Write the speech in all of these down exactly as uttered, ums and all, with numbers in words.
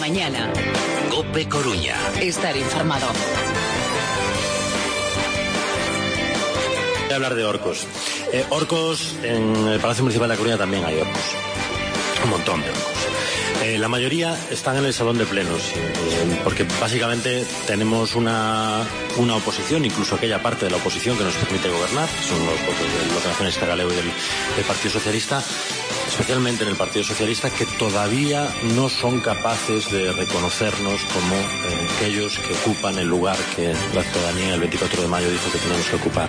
mañana. COPE Coruña. Estar informado. Voy a hablar de orcos. Eh, orcos, en el Palacio Municipal de La Coruña también hay orcos. Un montón de orcos. Eh, la mayoría están en el salón de plenos, eh, porque básicamente tenemos una, una oposición, incluso aquella parte de la oposición que nos permite gobernar, son los votos del Bloque Nacionalista Galego y del, del Partido Socialista, especialmente en el Partido Socialista, que todavía no son capaces de reconocernos como eh, aquellos que ocupan el lugar que la ciudadanía el veinticuatro de mayo dijo que tenemos que ocupar.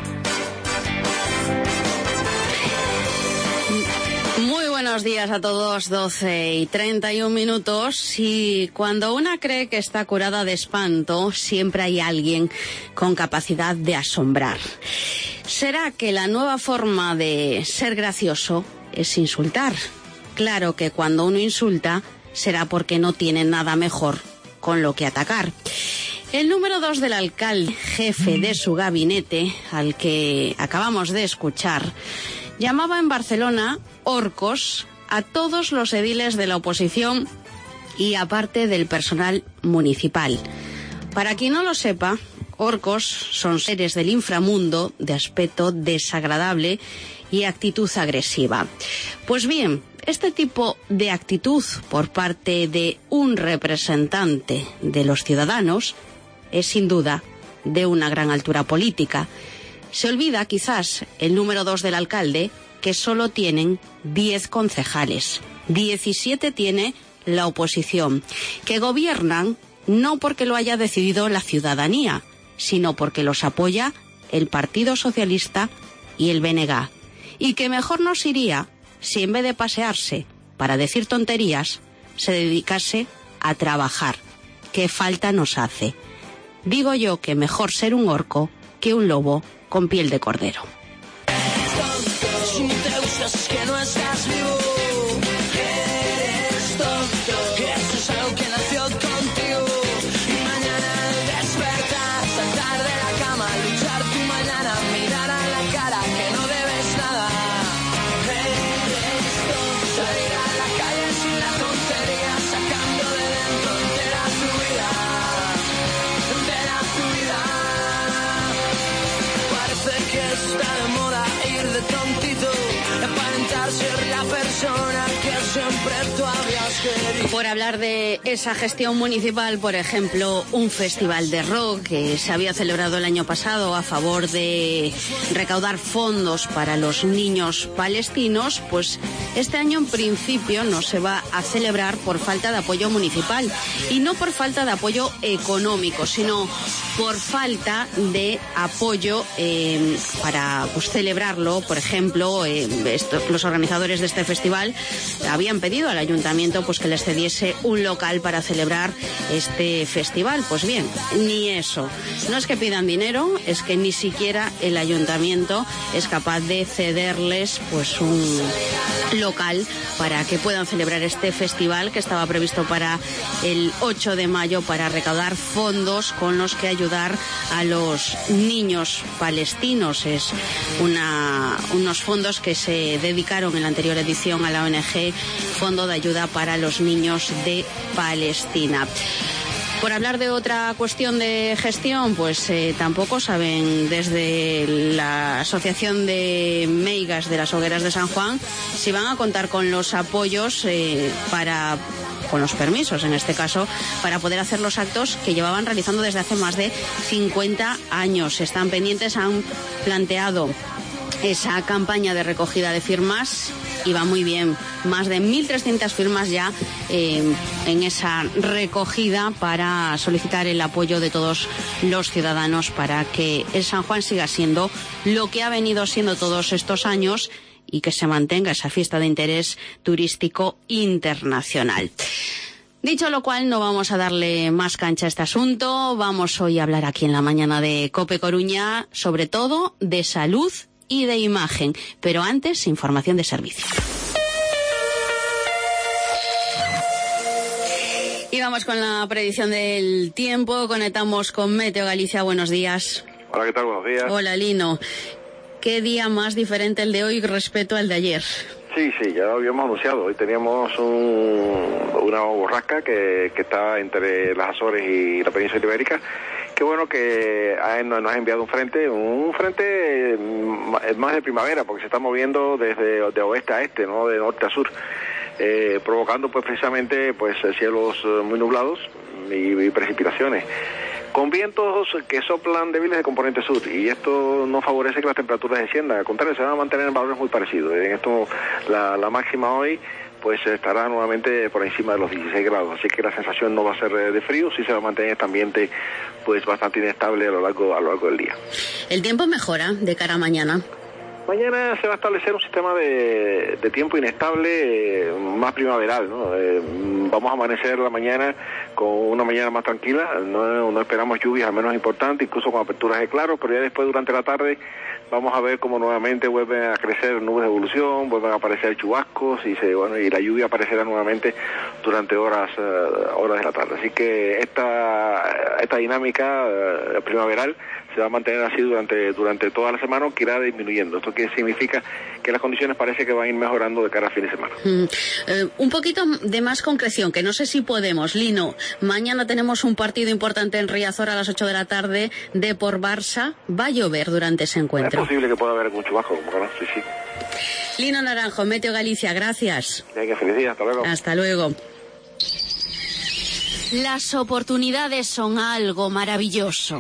Buenos días a todos, doce y treinta y un minutos, y cuando una cree que está curada de espanto, siempre hay alguien con capacidad de asombrar. ¿Será que la nueva forma de ser gracioso es insultar? Claro que cuando uno insulta será porque no tiene nada mejor con lo que atacar. El número dos del alcalde, jefe de su gabinete, al que acabamos de escuchar, llamaba en Barcelona orcos a todos los ediles de la oposición y aparte del personal municipal. Para quien no lo sepa, orcos son seres del inframundo de aspecto desagradable y actitud agresiva. Pues bien, este tipo de actitud por parte de un representante de los ciudadanos es sin duda de una gran altura política. Se olvida quizás el número dos del alcalde, que solo tienen diez concejales. diecisiete tiene la oposición, que gobiernan no porque lo haya decidido la ciudadanía, sino porque los apoya el Partido Socialista y el B N G. Y que mejor nos iría si en vez de pasearse para decir tonterías, se dedicase a trabajar. ¿Qué falta nos hace? Digo yo que mejor ser un orco que un lobo con piel de cordero. Si te gustas que no estás vivo, eres tonto. Eso es algo que nació contigo. Y mañana al despertar, saltar de la cama, luchar tu mañana, mirar a la cara que no debes nada. Eres tonto. Salir a la calle sin la tontería, sacando de dentro entera tu vida, entera tu vida. Parece que está de moda ir de tontito, aparentar ser la persona que siempre tú habías querido. Por hablar de esa gestión municipal, por ejemplo, un festival de rock que se había celebrado el año pasado a favor de recaudar fondos para los niños palestinos, pues este año en principio no se va a celebrar por falta de apoyo municipal, y no por falta de apoyo económico, sino por falta de apoyo eh, para pues, celebrarlo. Por ejemplo, eh, esto, los organizadores de este festival habían pedido al ayuntamiento pues que les cediese un local para celebrar este festival. Pues bien, ni eso. No es que pidan dinero, es que ni siquiera el ayuntamiento es capaz de cederles pues un local para que puedan celebrar este festival, que estaba previsto para el ocho de mayo, para recaudar fondos con los que ayudar a los niños palestinos. Es una, unos fondos que se dedicaron en la anterior edición a la O N G, Fondo de Ayuda para los Niños de Palestina. Por hablar de otra cuestión de gestión, pues eh, tampoco saben desde la Asociación de Meigas de las Hogueras de San Juan si van a contar con los apoyos eh, para, con los permisos en este caso, para poder hacer los actos que llevaban realizando desde hace más de cincuenta años. Están pendientes, han planteado esa campaña de recogida de firmas y va muy bien. Más de mil trescientas firmas ya eh, en esa recogida para solicitar el apoyo de todos los ciudadanos para que el San Juan siga siendo lo que ha venido siendo todos estos años y que se mantenga esa fiesta de interés turístico internacional. Dicho lo cual, no vamos a darle más cancha a este asunto. Vamos hoy a hablar aquí en la mañana de COPE Coruña, sobre todo de salud y de imagen, pero antes información de servicio. Y vamos con la predicción del tiempo. Conectamos con Meteo Galicia. Buenos días. Hola, ¿qué tal? Buenos días. Hola, Lino. ¿Qué día más diferente el de hoy respecto al de ayer? Sí, sí, ya lo habíamos anunciado. Hoy teníamos un, una borrasca que, que está entre las Azores y la península ibérica. Qué bueno que ha, nos ha enviado un frente, un frente más de primavera, porque se está moviendo desde de oeste a este, no de norte a sur, eh, provocando pues precisamente pues cielos muy nublados y, y precipitaciones, con vientos que soplan débiles de componente sur, y esto no favorece que las temperaturas desciendan, al contrario, se van a mantener en valores muy parecidos. En esto la, la máxima hoy pues estará nuevamente por encima de los dieciséis grados, así que la sensación no va a ser de frío, sí se va a mantener este ambiente pues bastante inestable a lo largo a lo largo del día. ¿El tiempo mejora de cara a mañana? Mañana se va a establecer un sistema de, de tiempo inestable, eh, más primaveral, ¿no? Eh, vamos a amanecer la mañana con una mañana más tranquila, no, no esperamos lluvias al menos importantes, incluso con aperturas de claros, pero ya después durante la tarde vamos a ver cómo nuevamente vuelven a crecer nubes de evolución, vuelven a aparecer chubascos y se bueno y la lluvia aparecerá nuevamente durante horas uh, horas de la tarde. Así que esta esta dinámica uh, primaveral se va a mantener así durante durante toda la semana, que irá disminuyendo. Esto que significa que las condiciones parece que van a ir mejorando de cara al fin de semana. Mm, eh, un poquito de más concreción, que no sé si podemos. Lino, mañana tenemos un partido importante en Riazor a las ocho de la tarde, de por Barça. ¿Va a llover durante ese encuentro? Es posible que pueda haber algún chubasco, como que no, sí, sí. Lino Naranjo, Meteo Galicia, gracias. Venga, feliz día, hasta luego. Hasta luego. Las oportunidades son algo maravilloso.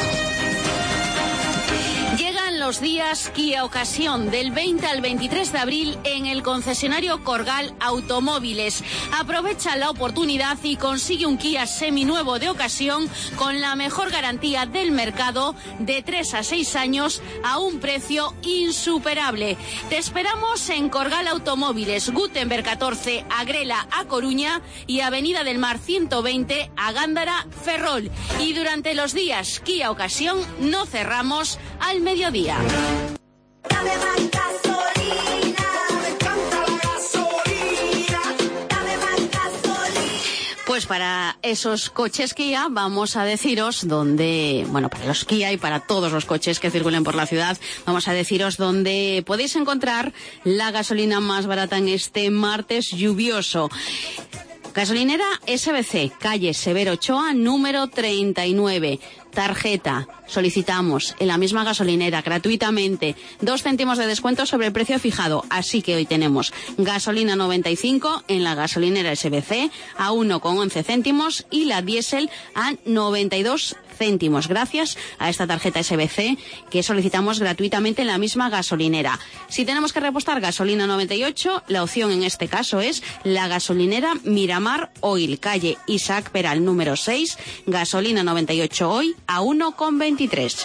Los días Kia Ocasión del veinte al veintitrés de abril en el concesionario Corgal Automóviles. Aprovecha la oportunidad y consigue un Kia seminuevo de ocasión con la mejor garantía del mercado de tres a seis años a un precio insuperable. Te esperamos en Corgal Automóviles, Gutenberg catorce, Agrela a Coruña y Avenida del Mar ciento veinte a Gándara, Ferrol. Y durante los días Kia Ocasión no cerramos al mediodía. Dame más gasolina, me encanta la gasolina, dame más gasolina. Pues para esos coches Kia vamos a deciros dónde, bueno, para los Kia y para todos los coches que circulen por la ciudad, vamos a deciros dónde podéis encontrar la gasolina más barata en este martes lluvioso. Gasolinera S B C, calle Severo Ochoa, número treinta y nueve. Tarjeta, solicitamos en la misma gasolinera gratuitamente dos céntimos de descuento sobre el precio fijado. Así que hoy tenemos gasolina noventa y cinco en la gasolinera S B C a uno con once céntimos y la diésel a noventa y dos céntimos. Gracias a esta tarjeta S B C que solicitamos gratuitamente en la misma gasolinera. Si tenemos que repostar gasolina noventa y ocho, la opción en este caso es la gasolinera Miramar Oil, calle Isaac Peral, número seis, gasolina noventa y ocho hoy a uno con veintitrés.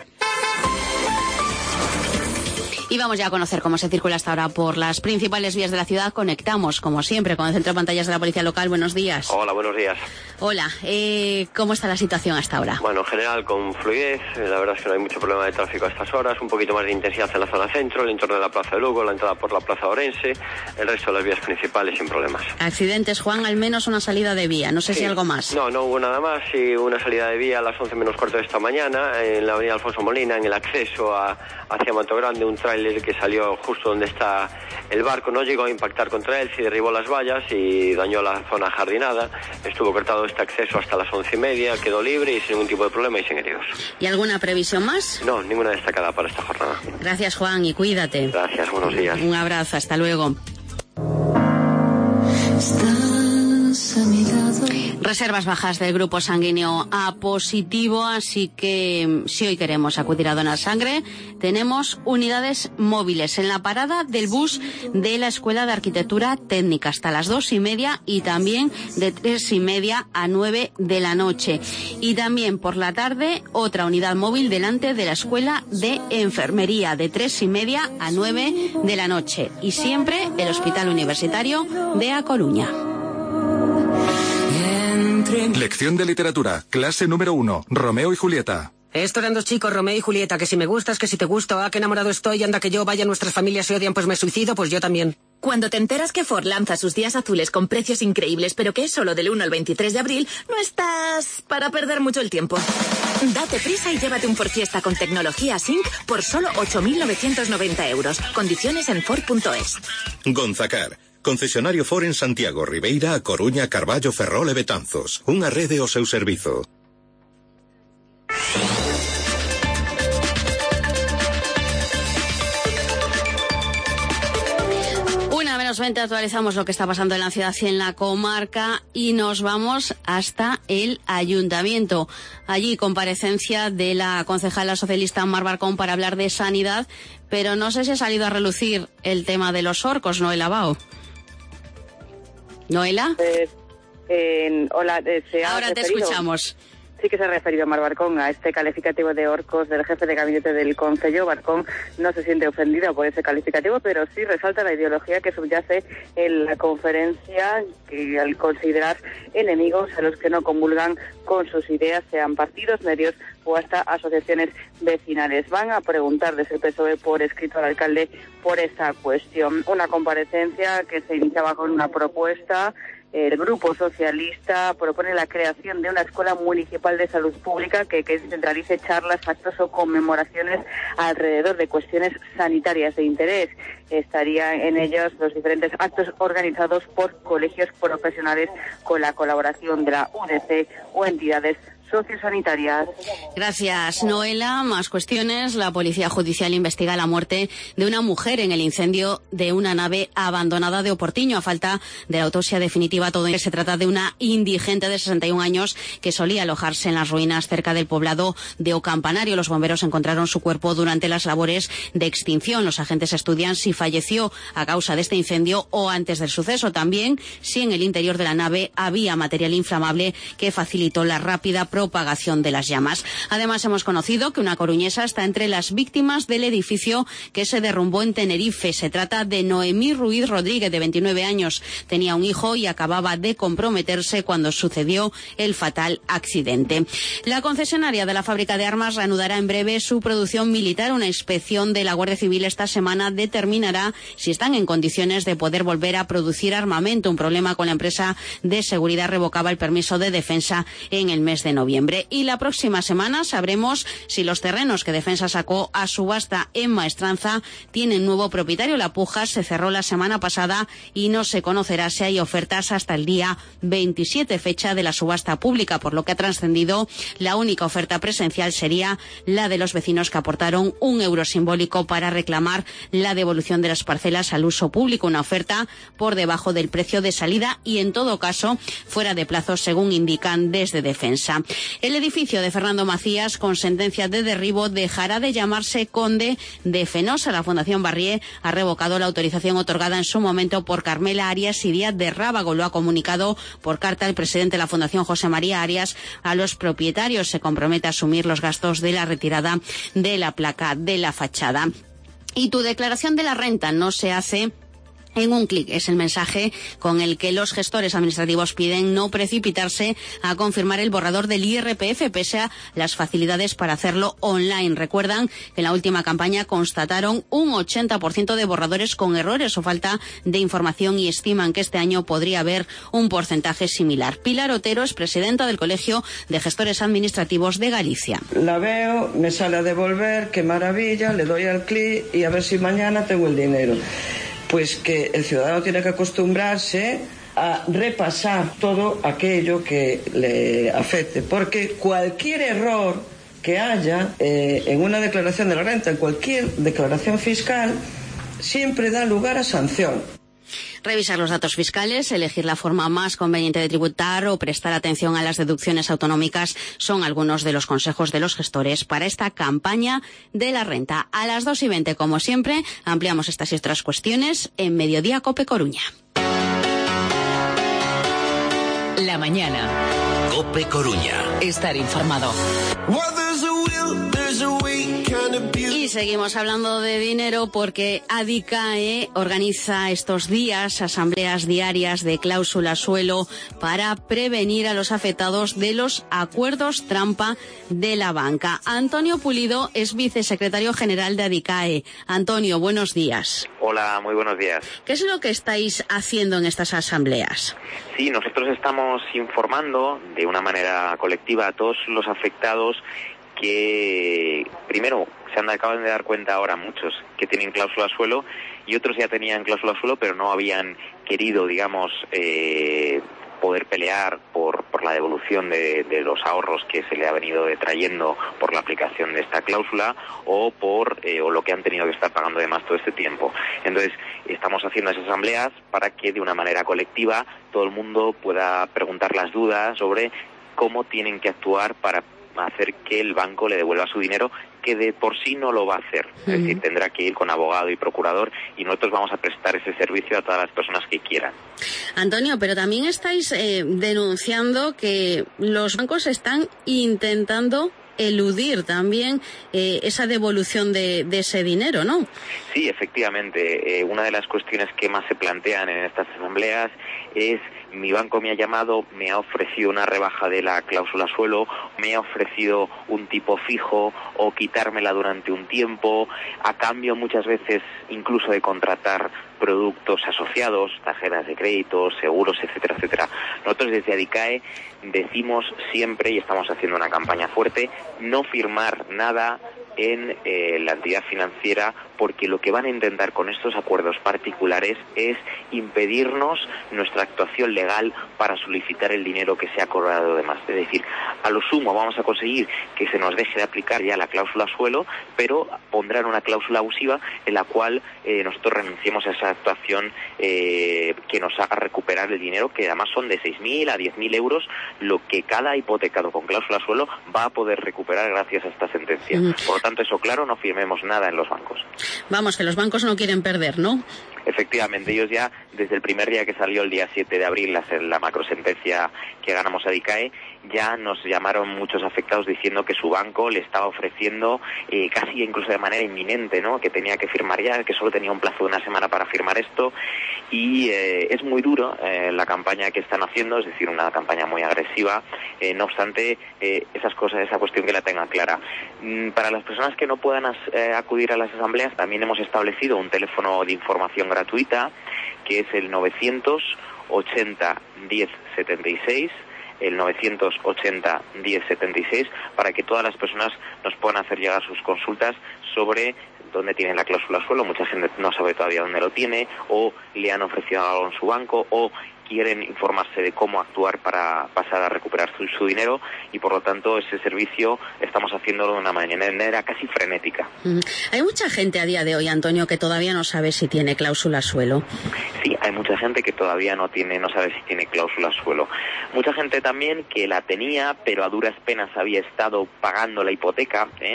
Y vamos ya a conocer cómo se circula hasta ahora por las principales vías de la ciudad. Conectamos, como siempre, con el centro de pantallas de la Policía Local. Buenos días. Hola, buenos días. Hola, eh, ¿cómo está la situación hasta ahora? Bueno, en general con fluidez, la verdad es que no hay mucho problema de tráfico a estas horas, un poquito más de intensidad en la zona centro, el entorno de la Plaza de Lugo, la entrada por la Plaza Orense, el resto de las vías principales sin problemas. Accidentes, Juan, al menos una salida de vía, no sé sí. si algo más. No, no hubo nada más, sí una salida de vía a las once menos cuarto de esta mañana, en la avenida Alfonso Molina, en el acceso a, hacia Mato Grande, un tráiler que salió justo donde está el barco, no llegó a impactar contra él, sí derribó las vallas y dañó la zona jardinada, estuvo cortado este acceso hasta las once y media, quedó libre y sin ningún tipo de problema y sin heridos. ¿Y alguna previsión más? No, ninguna destacada para esta jornada. Gracias, Juan, y cuídate. Gracias, buenos días. Un abrazo, hasta luego. Reservas bajas del grupo sanguíneo A positivo, así que si hoy queremos acudir a donar sangre, tenemos unidades móviles en la parada del bus de la Escuela de Arquitectura Técnica hasta las dos y media y también de tres y media a nueve de la noche. Y también por la tarde otra unidad móvil delante de la Escuela de Enfermería de tres y media a nueve de la noche. Y siempre el Hospital Universitario de A Coruña. Lección de literatura, clase número uno, Romeo y Julieta. Esto eran dos chicos, Romeo y Julieta, que si me gustas, que si te gusto, ah, que enamorado estoy, anda que yo, vaya nuestras familias se odian, pues me suicido, pues yo también. Cuando te enteras que Ford lanza sus días azules con precios increíbles, pero que es solo del uno al veintitrés de abril, no estás para perder mucho el tiempo. Date prisa y llévate un Ford Fiesta con tecnología Sync por solo ocho mil novecientos noventa euros. Condiciones en Ford punto es. Gonzacar, concesionario Ford en Santiago, Ribeira, A Coruña, Carballo, Ferrol e Betanzos. Unha rede ao seu servizo. veinte actualizamos lo que está pasando en la ciudad y en la comarca y nos vamos hasta el ayuntamiento. Allí comparecencia de la concejala socialista Mar Barcón para hablar de sanidad, pero no sé si ha salido a relucir el tema de los orcos, Noela Bao. ¿Noela? Eh, eh, hola, eh, ¿se ha Ahora referido? te escuchamos. Sí que se ha referido Mar Barcón a este calificativo de orcos del jefe de gabinete del Concello. Barcón no se siente ofendido por ese calificativo, pero sí resalta la ideología que subyace en la conferencia, que al considerar enemigos a los que no comulgan con sus ideas, sean partidos, medios o hasta asociaciones vecinales. Van a preguntar desde el P S O E por escrito al alcalde por esta cuestión. Una comparecencia que se iniciaba con una propuesta. El Grupo Socialista propone la creación de una escuela municipal de salud pública que, que centralice charlas, actos o conmemoraciones alrededor de cuestiones sanitarias de interés. Estarían en ellos los diferentes actos organizados por colegios profesionales con la colaboración de la U D C o entidades sociosanitarias. Gracias, Noela. Más cuestiones. La Policía Judicial investiga la muerte de una mujer en el incendio de una nave abandonada de Oportiño. A falta de la autopsia definitiva, todo se trata de una indigente de sesenta y un años que solía alojarse en las ruinas cerca del poblado de Ocampanario. Los bomberos encontraron su cuerpo durante las labores de extinción. Los agentes estudian si falleció a causa de este incendio o antes del suceso. También si en el interior de la nave había material inflamable que facilitó la rápida propagación de las llamas. Además, hemos conocido que una coruñesa está entre las víctimas del edificio que se derrumbó en Tenerife. Se trata de Noemí Ruiz Rodríguez, de veintinueve años. Tenía un hijo y acababa de comprometerse cuando sucedió el fatal accidente. La concesionaria de la fábrica de armas reanudará en breve su producción militar. Una inspección de la Guardia Civil esta semana determinará si están en condiciones de poder volver a producir armamento. Un problema con la empresa de seguridad revocaba el permiso de defensa en el mes de noviembre. Y la próxima semana sabremos si los terrenos que Defensa sacó a subasta en Maestranza tienen nuevo propietario. La puja se cerró la semana pasada y no se conocerá si hay ofertas hasta el día veintisiete, fecha de la subasta pública, por lo que ha trascendido la única oferta presencial sería la de los vecinos que aportaron un euro simbólico para reclamar la devolución de las parcelas al uso público, una oferta por debajo del precio de salida y en todo caso fuera de plazo, según indican desde Defensa. El edificio de Fernando Macías, con sentencia de derribo, dejará de llamarse Conde de Fenosa. La Fundación Barrié ha revocado la autorización otorgada en su momento por Carmela Arias y Díaz de Rábago. Lo ha comunicado por carta el presidente de la Fundación, José María Arias, a los propietarios. Se compromete a asumir los gastos de la retirada de la placa de la fachada. Y tu declaración de la renta no se hace en un clic. Es el mensaje con el que los gestores administrativos piden no precipitarse a confirmar el borrador del I R P F pese a las facilidades para hacerlo online. Recuerdan que en la última campaña constataron un ochenta por ciento de borradores con errores o falta de información y estiman que este año podría haber un porcentaje similar. Pilar Otero es presidenta del Colegio de Gestores Administrativos de Galicia. La veo, me sale a devolver, qué maravilla, le doy al clic y a ver si mañana tengo el dinero. Pues que el ciudadano tiene que acostumbrarse a repasar todo aquello que le afecte, porque cualquier error que haya eh, en una declaración de la renta, en cualquier declaración fiscal, siempre da lugar a sanción. Revisar los datos fiscales, elegir la forma más conveniente de tributar o prestar atención a las deducciones autonómicas son algunos de los consejos de los gestores para esta campaña de la renta. A las dos y veinte, como siempre, ampliamos estas y otras cuestiones en Mediodía Cope Coruña. La mañana. Cope Coruña. Estar informado. Y seguimos hablando de dinero porque Adicae organiza estos días asambleas diarias de cláusula suelo para prevenir a los afectados de los acuerdos trampa de la banca. Antonio Pulido es vicesecretario general de Adicae. Antonio, buenos días. Hola, muy buenos días. ¿Qué es lo que estáis haciendo en estas asambleas? Sí, nosotros estamos informando de una manera colectiva a todos los afectados que, primero, se han acaban de dar cuenta ahora muchos que tienen cláusula suelo y otros ya tenían cláusula suelo pero no habían querido, digamos, eh, poder pelear por, por la devolución de, de los ahorros que se le ha venido detrayendo por la aplicación de esta cláusula o por eh, o lo que han tenido que estar pagando de más todo este tiempo. Entonces, estamos haciendo esas asambleas para que de una manera colectiva todo el mundo pueda preguntar las dudas sobre cómo tienen que actuar para hacer que el banco le devuelva su dinero, que de por sí no lo va a hacer. Uh-huh. Es decir, tendrá que ir con abogado y procurador y nosotros vamos a prestar ese servicio a todas las personas que quieran. Antonio, pero también estáis eh, denunciando que los bancos están intentando eludir también eh, esa devolución de, de ese dinero, ¿no? Sí, efectivamente. Eh, una de las cuestiones que más se plantean en estas asambleas es: mi banco me ha llamado, me ha ofrecido una rebaja de la cláusula suelo, me ha ofrecido un tipo fijo o quitármela durante un tiempo, a cambio muchas veces incluso de contratar productos asociados, tarjetas de crédito, seguros, etcétera, etcétera. Nosotros desde Adicae decimos siempre, y estamos haciendo una campaña fuerte, no firmar nada en eh, la entidad financiera, porque lo que van a intentar con estos acuerdos particulares es impedirnos nuestra actuación legal para solicitar el dinero que se ha cobrado de más. Es decir, a lo sumo vamos a conseguir que se nos deje de aplicar ya la cláusula suelo, pero pondrán una cláusula abusiva en la cual eh, nosotros renunciemos a esa actuación eh, que nos haga recuperar el dinero, que además son de seis mil a diez mil euros, lo que cada hipotecado con cláusula suelo va a poder recuperar gracias a esta sentencia. Mm. Por lo tanto, eso claro, no firmemos nada en los bancos. Vamos, que los bancos no quieren perder, ¿no? Efectivamente, ellos ya, desde el primer día que salió el día siete de abril, la, la macrosentencia que ganamos a Adicae, ya nos llamaron muchos afectados diciendo que su banco le estaba ofreciendo eh, casi incluso de manera inminente, ¿no? Que tenía que firmar ya, que solo tenía un plazo de una semana para firmar esto, y eh, es muy duro eh, la campaña que están haciendo, es decir, una campaña muy agresiva. Eh, no obstante, eh, esas cosas, esa cuestión que la tengan clara. Mm, para las personas que no puedan as, eh, acudir a las asambleas, también hemos establecido un teléfono de información gratuita, que es el novecientos ochenta diez setenta y seis, el novecientos ochenta diez setenta y seis, para que todas las personas nos puedan hacer llegar sus consultas sobre dónde tienen la cláusula suelo. Mucha gente no sabe todavía dónde lo tiene, o le han ofrecido algo en su banco, o quieren informarse de cómo actuar para pasar a recuperar su, su dinero, y por lo tanto ese servicio estamos haciéndolo de una manera casi frenética. Mm. Hay mucha gente a día de hoy, Antonio, que todavía no sabe si tiene cláusula suelo. Sí, hay mucha gente que todavía no tiene, no sabe si tiene cláusula suelo. Mucha gente también que la tenía, pero a duras penas había estado pagando la hipoteca, ¿eh?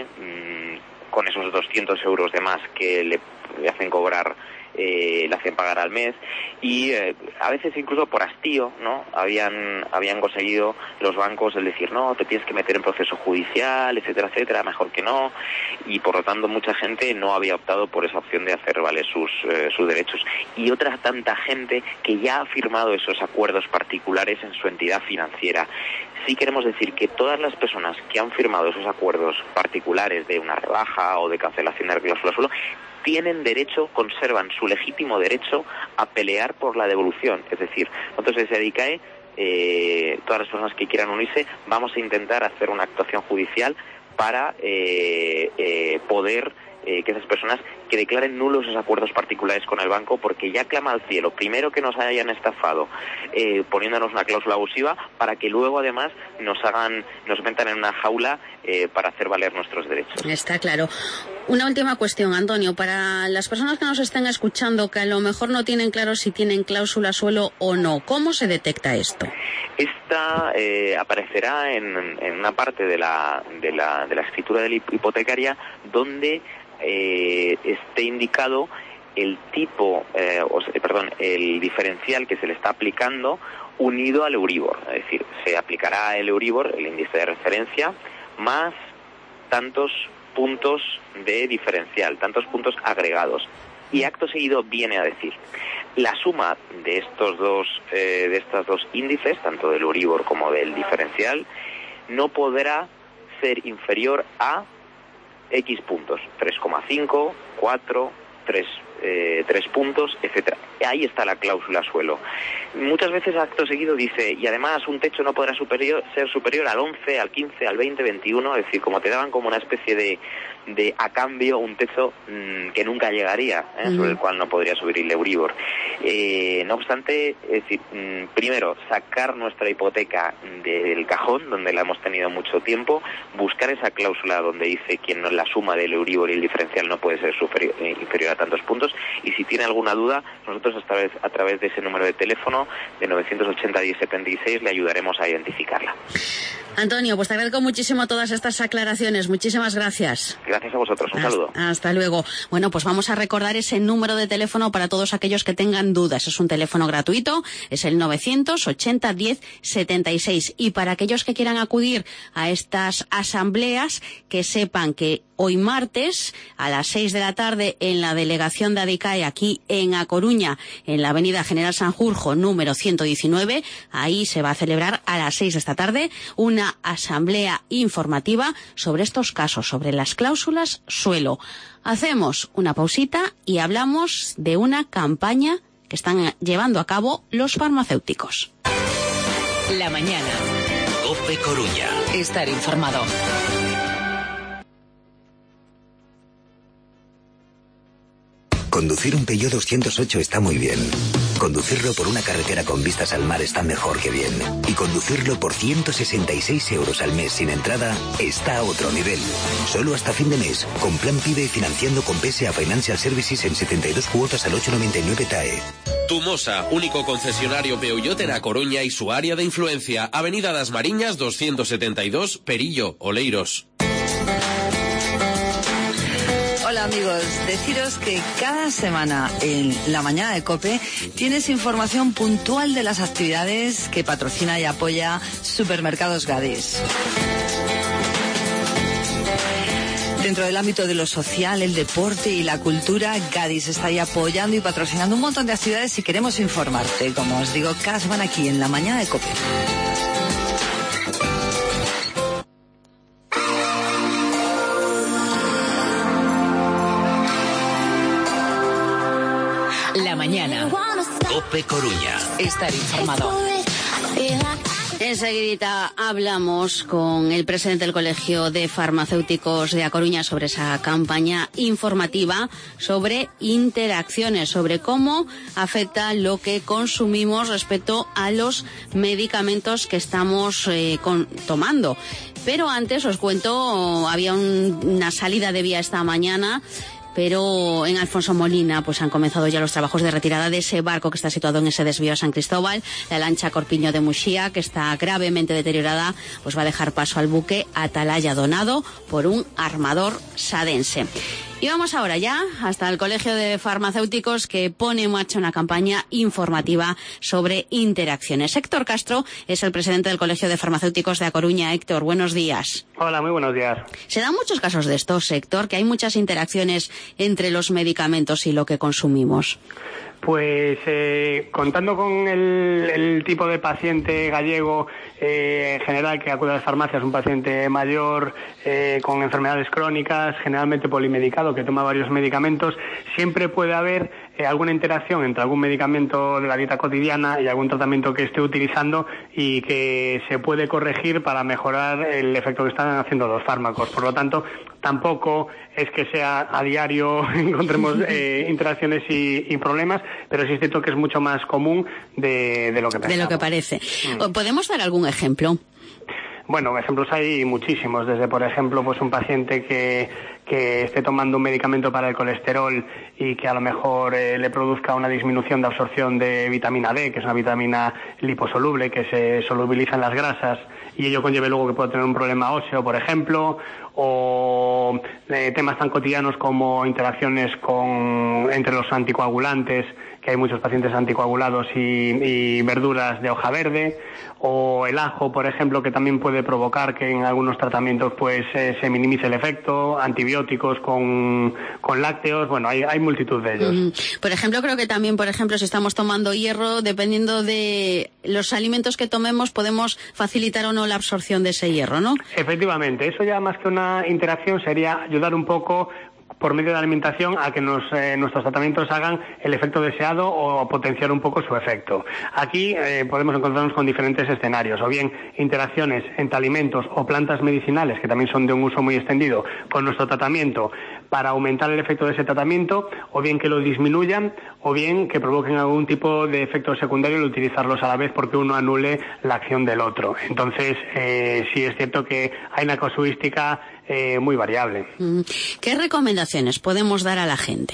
mm, con esos doscientos euros de más que le, le hacen cobrar, Eh, le hacen pagar al mes, y eh, a veces incluso por hastío, ¿no? Habían habían conseguido los bancos el decir, no, te tienes que meter en proceso judicial, etcétera, etcétera, mejor que no, y por lo tanto mucha gente no había optado por esa opción de hacer valer sus, eh, sus derechos. Y otra tanta gente que ya ha firmado esos acuerdos particulares en su entidad financiera. Sí queremos decir que todas las personas que han firmado esos acuerdos particulares de una rebaja o de cancelación de la cláusula suelo tienen derecho, conservan su legítimo derecho a pelear por la devolución. Es decir, nosotros desde Adicae, eh, todas las personas que quieran unirse, vamos a intentar hacer una actuación judicial para eh, eh, poder eh, que esas personas que declaren nulos esos acuerdos particulares con el banco, porque ya clama al cielo, primero que nos hayan estafado eh, poniéndonos una cláusula abusiva, para que luego además nos hagan, nos metan en una jaula eh, para hacer valer nuestros derechos. Está claro. Una última cuestión, Antonio, para las personas que nos estén escuchando que a lo mejor no tienen claro si tienen cláusula suelo o no, ¿cómo se detecta esto? Esta eh, aparecerá en, en una parte de la, de la, de la escritura de la hipotecaria donde eh, esté indicado el tipo, eh, o sea, perdón, el diferencial que se le está aplicando unido al Euribor. Es decir, se aplicará el Euribor, el índice de referencia, más tantos puntos de diferencial, tantos puntos agregados. Y acto seguido viene a decir, la suma de estos dos, eh, de estas dos índices, tanto del Euribor como del diferencial, no podrá ser inferior a X puntos, tres coma cinco, cuatro, tres, eh, tres puntos, etcétera. Ahí está la cláusula suelo. Muchas veces acto seguido dice, y además un techo no podrá superior, ser superior al once, al quince, al veinte, veintiuno, es decir, como te daban como una especie de, de a cambio un techo mmm, que nunca llegaría, ¿eh? Uh-huh. Sobre el cual no podría subir el Euribor. Eh, no obstante, es decir, mmm, primero, sacar nuestra hipoteca del cajón, donde la hemos tenido mucho tiempo, buscar esa cláusula donde dice que no, la suma del Euribor y el diferencial no puede ser superior, eh, inferior a tantos puntos, y si tiene alguna duda, nosotros a través, a través de ese número de teléfono de novecientos ochenta, diez setenta y seis le ayudaremos a identificarla. Antonio, pues te agradezco muchísimo todas estas aclaraciones. Muchísimas gracias. Gracias a vosotros. Un saludo. Hasta, hasta luego. Bueno, pues vamos a recordar ese número de teléfono para todos aquellos que tengan dudas. Es un teléfono gratuito. Es el novecientos ochenta, diez setenta y seis. Y para aquellos que quieran acudir a estas asambleas, que sepan que hoy martes a las seis de la tarde en la delegación de ADICAE aquí en A Coruña, en la avenida General Sanjurjo número ciento diecinueve, ahí se va a celebrar a las seis de esta tarde una asamblea informativa sobre estos casos, sobre las cláusulas suelo. Hacemos una pausita y hablamos de una campaña que están llevando a cabo los farmacéuticos. La mañana. COPE Coruña. Estar informado. Conducir un Peugeot doscientos ocho está muy bien. Conducirlo por una carretera con vistas al mar está mejor que bien. Y conducirlo por ciento sesenta y seis euros al mes sin entrada está a otro nivel. Solo hasta fin de mes, con Plan PIBE y financiando con P S A Financial Services en setenta y dos cuotas al ocho noventa y nueve T A E. Tumosa, único concesionario Peugeot en A Coruña y su área de influencia. Avenida Das Mariñas doscientos setenta y dos, Perillo, Oleiros. Hola amigos, deciros que cada semana en la mañana de COPE tienes información puntual de las actividades que patrocina y apoya Supermercados Gadis. Dentro del ámbito de lo social, el deporte y la cultura, Gadis está ahí apoyando y patrocinando un montón de actividades y queremos informarte, como os digo, cada semana aquí en la mañana de COPE. La mañana. COPE Coruña. Estar informado. Enseguida hablamos con el presidente del Colegio de Farmacéuticos de A Coruña sobre esa campaña informativa sobre interacciones, sobre cómo afecta lo que consumimos respecto a los medicamentos que estamos eh, con, tomando. Pero antes os cuento, había un, una salida de vía esta mañana, pero en Alfonso Molina pues han comenzado ya los trabajos de retirada de ese barco que está situado en ese desvío a San Cristóbal. La lancha Corpiño de Muxía, que está gravemente deteriorada, pues va a dejar paso al buque Atalaya, donado por un armador sadense. Y vamos ahora ya hasta el Colegio de Farmacéuticos, que pone en marcha una campaña informativa sobre interacciones. Héctor Castro es el presidente del Colegio de Farmacéuticos de A Coruña. Héctor, buenos días. Hola, muy buenos días. ¿Se dan muchos casos de estos, Héctor, que hay muchas interacciones entre los medicamentos y lo que consumimos? Pues eh, contando con el, el tipo de paciente gallego eh, en general que acude a las farmacias, un paciente mayor eh, con enfermedades crónicas, generalmente polimedicado, que toma varios medicamentos, siempre puede haber eh, alguna interacción entre algún medicamento de la dieta cotidiana y algún tratamiento que esté utilizando y que se puede corregir para mejorar el efecto que están haciendo los fármacos. Por lo tanto, tampoco es que sea a diario encontremos eh, interacciones y, y problemas, pero sí es cierto que es mucho más común de, de lo que pensamos. De lo que parece. Mm. ¿Podemos dar algún ejemplo? Bueno, ejemplos hay muchísimos, desde por ejemplo pues un paciente que, que esté tomando un medicamento para el colesterol y que a lo mejor eh, le produzca una disminución de absorción de vitamina D, que es una vitamina liposoluble que se solubiliza en las grasas y ello conlleve luego que pueda tener un problema óseo, por ejemplo, o eh, temas tan cotidianos como interacciones con entre los anticoagulantes que hay muchos pacientes anticoagulados y, y verduras de hoja verde, o el ajo, por ejemplo, que también puede provocar que en algunos tratamientos pues eh, se minimice el efecto, antibióticos con, con lácteos, bueno, hay, hay multitud de ellos. Mm. Por ejemplo, creo que también, por ejemplo, si estamos tomando hierro, dependiendo de los alimentos que tomemos, podemos facilitar o no la absorción de ese hierro, ¿no? Efectivamente, eso ya más que una interacción sería ayudar un poco por medio de la alimentación a que nos, eh, nuestros tratamientos hagan el efecto deseado o potenciar un poco su efecto. Aquí eh, podemos encontrarnos con diferentes escenarios, o bien interacciones entre alimentos o plantas medicinales, que también son de un uso muy extendido, con nuestro tratamiento para aumentar el efecto de ese tratamiento, o bien que lo disminuyan, o bien que provoquen algún tipo de efecto secundario al utilizarlos a la vez porque uno anule la acción del otro. Entonces, eh, sí es cierto que hay una casuística eh, muy variable. ¿Qué recomendaciones podemos dar a la gente?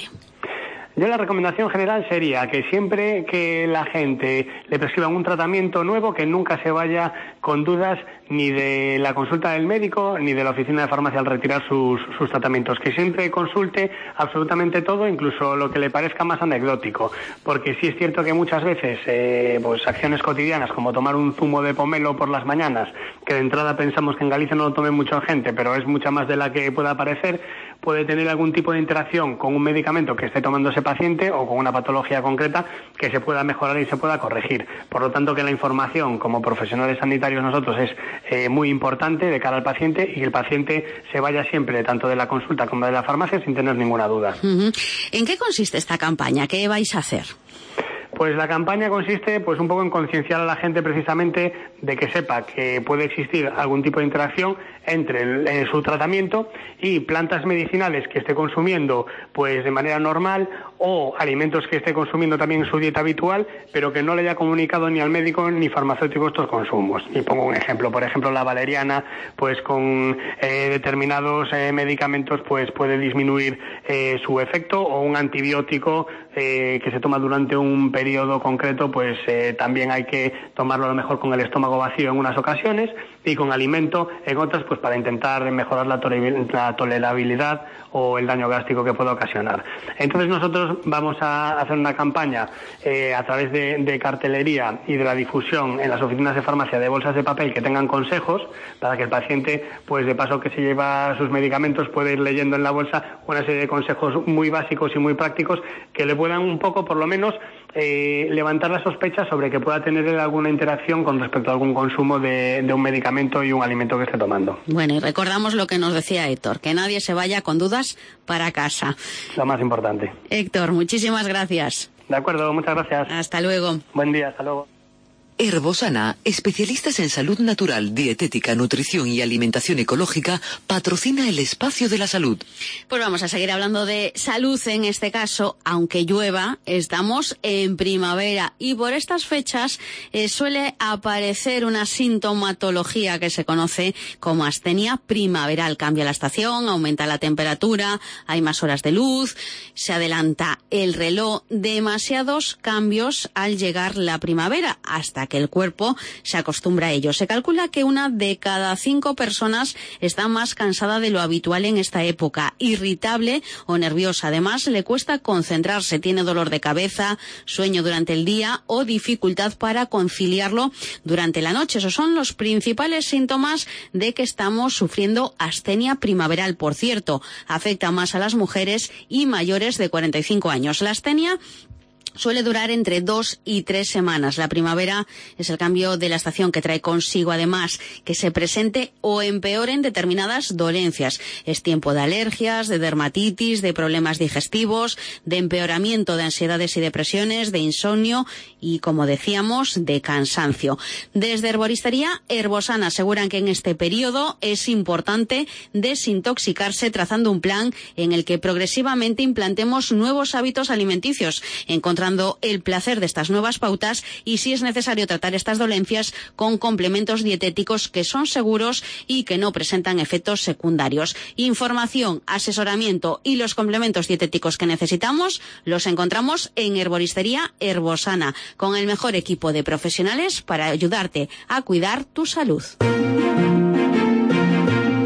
Yo la recomendación general sería que siempre que la gente le prescriban un tratamiento nuevo, que nunca se vaya con dudas ni de la consulta del médico ni de la oficina de farmacia al retirar sus, sus tratamientos, que siempre consulte absolutamente todo, incluso lo que le parezca más anecdótico, porque sí es cierto que muchas veces eh, pues acciones cotidianas como tomar un zumo de pomelo por las mañanas, que de entrada pensamos que en Galicia no lo tome mucha gente, pero es mucha más de la que pueda parecer, puede tener algún tipo de interacción con un medicamento que esté tomando ese paciente o con una patología concreta que se pueda mejorar y se pueda corregir. Por lo tanto, que la información como profesionales sanitarios nosotros es eh, muy importante de cara al paciente, y que el paciente se vaya siempre tanto de la consulta como de la farmacia sin tener ninguna duda. Uh-huh. ¿En qué consiste esta campaña? ¿Qué vais a hacer? Pues la campaña consiste pues un poco en concienciar a la gente precisamente de que sepa que puede existir algún tipo de interacción entre el, eh, su tratamiento y plantas medicinales que esté consumiendo pues de manera normal, o alimentos que esté consumiendo también en su dieta habitual, pero que no le haya comunicado ni al médico ni farmacéutico estos consumos. Y pongo un ejemplo, por ejemplo la valeriana pues con eh, determinados eh, medicamentos pues puede disminuir eh, su efecto, o un antibiótico eh, que se toma durante un periodo concreto pues eh, también hay que tomarlo a lo mejor con el estómago vacío en unas ocasiones y con alimento en otras, pues para intentar mejorar la, tole- la tolerabilidad o el daño gástrico que pueda ocasionar. Entonces nosotros vamos a hacer una campaña eh, a través de, de cartelería y de la difusión en las oficinas de farmacia de bolsas de papel que tengan consejos, para que el paciente, pues de paso que se lleva sus medicamentos, puede ir leyendo en la bolsa una serie de consejos muy básicos y muy prácticos que le puedan un poco, por lo menos, eh, levantar la sospecha sobre que pueda tener alguna interacción con respecto a algún consumo de, de un medicamento y un alimento que esté tomando. Bueno, y recordamos lo que nos decía Héctor, que nadie se vaya con dudas para casa. Lo más importante. Héctor, muchísimas gracias. De acuerdo, muchas gracias. Hasta luego. Buen día, hasta luego. Herbosana, especialistas en salud natural, dietética, nutrición y alimentación ecológica, patrocina el espacio de la salud. Pues vamos a seguir hablando de salud en este caso, aunque llueva, estamos en primavera y por estas fechas eh, suele aparecer una sintomatología que se conoce como astenia primaveral. Cambia la estación, aumenta la temperatura, hay más horas de luz, se adelanta el reloj, demasiados cambios al llegar la primavera, hasta que el cuerpo se acostumbra a ello. Se calcula que una de cada cinco personas está más cansada de lo habitual en esta época, irritable o nerviosa. Además, le cuesta concentrarse, tiene dolor de cabeza, sueño durante el día o dificultad para conciliarlo durante la noche. Esos son los principales síntomas de que estamos sufriendo astenia primaveral. Por cierto, afecta más a las mujeres y mayores de cuarenta y cinco años. La astenia suele durar entre dos y tres semanas. La primavera es el cambio de la estación que trae consigo, además, que se presente o empeoren determinadas dolencias. Es tiempo de alergias, de dermatitis, de problemas digestivos, de empeoramiento de ansiedades y depresiones, de insomnio y, como decíamos, de cansancio. Desde Herboristería Herbosana aseguran que en este periodo es importante desintoxicarse trazando un plan en el que progresivamente implantemos nuevos hábitos alimenticios, encontrando el placer de estas nuevas pautas y, si es necesario, tratar estas dolencias con complementos dietéticos que son seguros y que no presentan efectos secundarios. Información, asesoramiento y los complementos dietéticos que necesitamos los encontramos en Herboristería Herbosana, con el mejor equipo de profesionales para ayudarte a cuidar tu salud.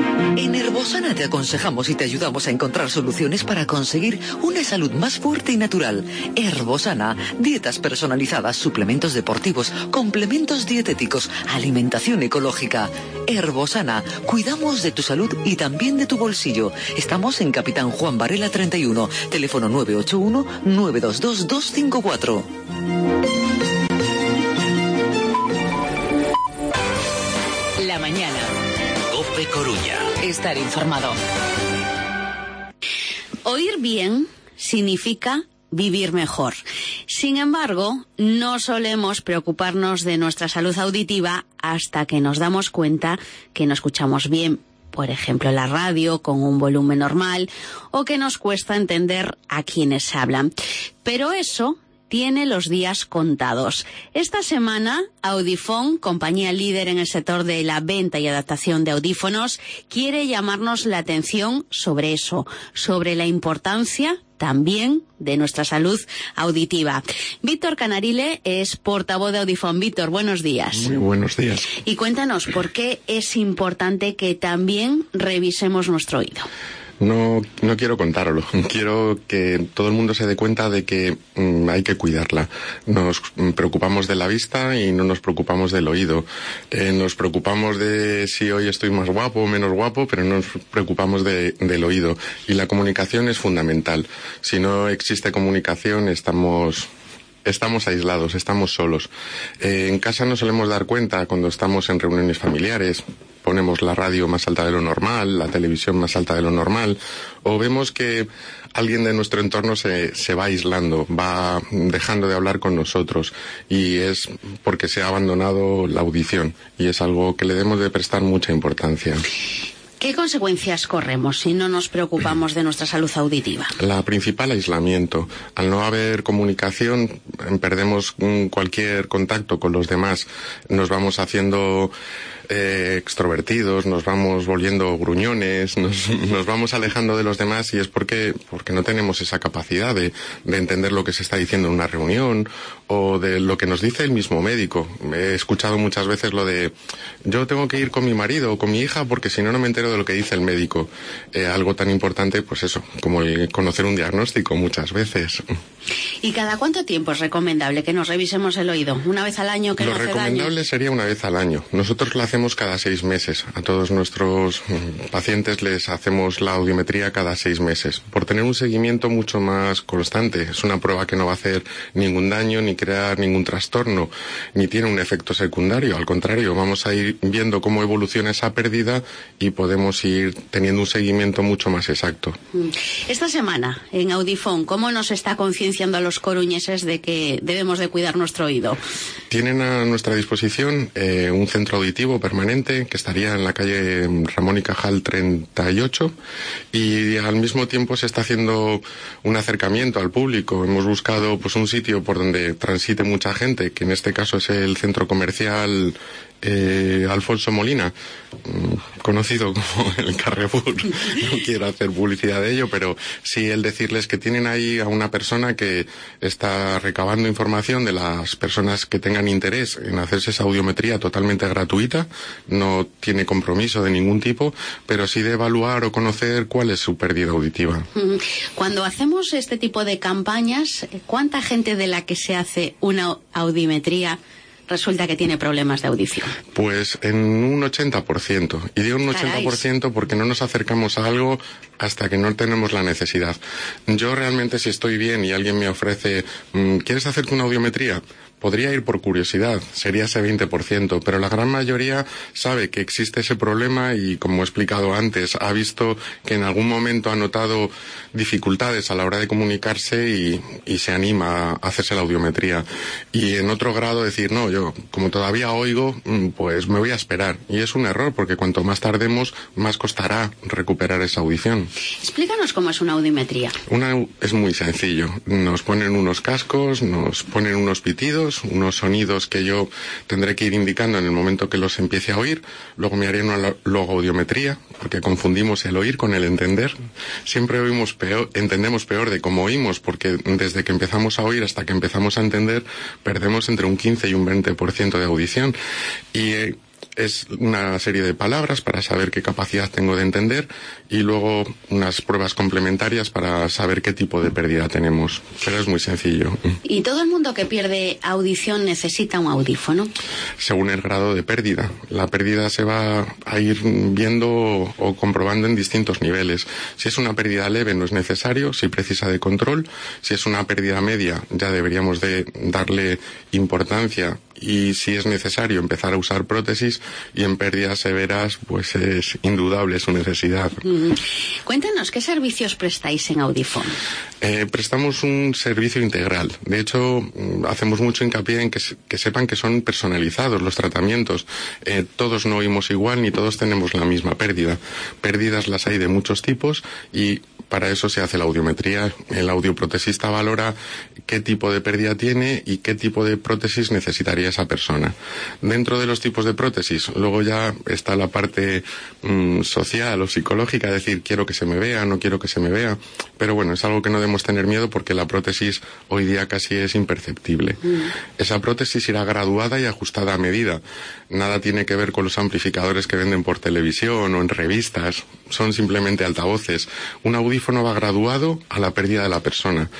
En Herbosana te aconsejamos y te ayudamos a encontrar soluciones para conseguir una salud más fuerte y natural. Herbosana, dietas personalizadas, suplementos deportivos, complementos dietéticos, alimentación ecológica. Herbosana, cuidamos de tu salud y también de tu bolsillo. Estamos en Capitán Juan Varela treinta y uno, teléfono nueve ocho uno, nueve dos dos, dos cinco cuatro. La mañana. COPE Coruña. Estar informado. Oír bien significa vivir mejor. Sin embargo, no solemos preocuparnos de nuestra salud auditiva hasta que nos damos cuenta que no escuchamos bien, por ejemplo, la radio con un volumen normal, o que nos cuesta entender a quienes hablan. Pero eso tiene los días contados. Esta semana, Audifón, compañía líder en el sector de la venta y adaptación de audífonos, quiere llamarnos la atención sobre eso, sobre la importancia también de nuestra salud auditiva. Víctor Canarile es portavoz de Audifón. Víctor, buenos días. Muy buenos días. Y cuéntanos por qué es importante que también revisemos nuestro oído. No, no quiero contarlo. Quiero que todo el mundo se dé cuenta de que mm, hay que cuidarla. Nos preocupamos de la vista y no nos preocupamos del oído. Eh, nos preocupamos de si hoy estoy más guapo o menos guapo, pero no nos preocupamos de, del oído. Y la comunicación es fundamental. Si no existe comunicación, estamos... Estamos aislados, estamos solos. Eh, en casa nos solemos dar cuenta cuando estamos en reuniones familiares, ponemos la radio más alta de lo normal, la televisión más alta de lo normal, o vemos que alguien de nuestro entorno se, se va aislando, va dejando de hablar con nosotros, y es porque se ha abandonado la audición, y es algo que le debemos de prestar mucha importancia. ¿Qué consecuencias corremos si no nos preocupamos de nuestra salud auditiva? La principal, aislamiento. Al no haber comunicación, perdemos cualquier contacto con los demás. Nos vamos haciendo eh, extrovertidos, nos vamos volviendo gruñones, nos, nos vamos alejando de los demás, y es porque, porque no tenemos esa capacidad de, de entender lo que se está diciendo en una reunión o de lo que nos dice el mismo médico. He escuchado muchas veces lo de yo tengo que ir con mi marido o con mi hija porque si no, no me entero de lo que dice el médico. Eh, algo tan importante, pues eso, como el conocer un diagnóstico muchas veces. ¿Y cada cuánto tiempo es recomendable que nos revisemos el oído? ¿Una vez al año que Lo no hace recomendable daño? sería una vez al año. Nosotros la hacemos cada seis meses. A todos nuestros mm, pacientes les hacemos la audiometría cada seis meses. Por tener un seguimiento mucho más constante. Es una prueba que no va a hacer ningún daño, ni crear ningún trastorno, ni tiene un efecto secundario. Al contrario, vamos a ir viendo cómo evoluciona esa pérdida y podemos ir teniendo un seguimiento mucho más exacto. Esta semana, en Audifón, ¿cómo nos está concienciando a los coruñeses de que debemos de cuidar nuestro oído? Tienen a nuestra disposición eh, un centro auditivo permanente que estaría en la calle Ramón y Cajal treinta y ocho, y al mismo tiempo se está haciendo un acercamiento al público. Hemos buscado pues un sitio por donde transite mucha gente, que en este caso es el centro comercial Eh, Alfonso Molina, conocido como el Carrefour. No quiero hacer publicidad de ello, pero sí el decirles que tienen ahí a una persona que está recabando información de las personas que tengan interés en hacerse esa audiometría totalmente gratuita. No tiene compromiso de ningún tipo, pero sí de evaluar o conocer cuál es su pérdida auditiva. Cuando hacemos este tipo de campañas, ¿cuánta gente de la que se hace una audiometría resulta que tiene problemas de audición? Pues en un ochenta por ciento. Y digo un ochenta por ciento porque no nos acercamos a algo hasta que no tenemos la necesidad. Yo realmente, si estoy bien y alguien me ofrece, ¿quieres hacerte una audiometría? Podría ir por curiosidad, sería ese veinte por ciento, pero la gran mayoría sabe que existe ese problema y, como he explicado antes, ha visto que en algún momento ha notado dificultades a la hora de comunicarse y, y se anima a hacerse la audiometría. Y en otro grado decir, no, yo como todavía oigo, pues me voy a esperar. Y es un error, porque cuanto más tardemos, más costará recuperar esa audición. Explícanos cómo es una audiometría. Una es muy sencillo. Nos ponen unos cascos, nos ponen unos pitidos, unos sonidos que yo tendré que ir indicando en el momento que los empiece a oír. Luego me haré una logoaudiometría, porque confundimos el oír con el entender. Siempre oímos peor, entendemos peor de cómo oímos, porque desde que empezamos a oír hasta que empezamos a entender, perdemos entre un quince y un veinte por ciento de audición. Y eh, es una serie de palabras para saber qué capacidad tengo de entender y luego unas pruebas complementarias para saber qué tipo de pérdida tenemos. Pero es muy sencillo. ¿Y todo el mundo que pierde audición necesita un audífono? Según el grado de pérdida. La pérdida se va a ir viendo o comprobando en distintos niveles. Si es una pérdida leve no es necesario, si precisa de control. Si es una pérdida media ya deberíamos de darle importancia y si es necesario empezar a usar prótesis, y en pérdidas severas pues es indudable su necesidad. Mm. Cuéntanos, ¿qué servicios prestáis en Audifone? Eh, prestamos un servicio integral. De hecho, hacemos mucho hincapié en que, que sepan que son personalizados los tratamientos. Eh, todos no oímos igual ni todos tenemos la misma pérdida. Pérdidas las hay de muchos tipos y para eso se hace la audiometría. El audioprotesista valora qué tipo de pérdida tiene y qué tipo de prótesis necesitaría esa persona. Dentro de los tipos de prótesis, luego ya está la parte mmm, social o psicológica, es decir, quiero que se me vea, no quiero que se me vea, pero bueno, es algo que no debemos tener miedo porque la prótesis hoy día casi es imperceptible. Mm. Esa prótesis irá graduada y ajustada a medida. Nada tiene que ver con los amplificadores que venden por televisión o en revistas, son simplemente altavoces. Un audífono va graduado a la pérdida de la persona.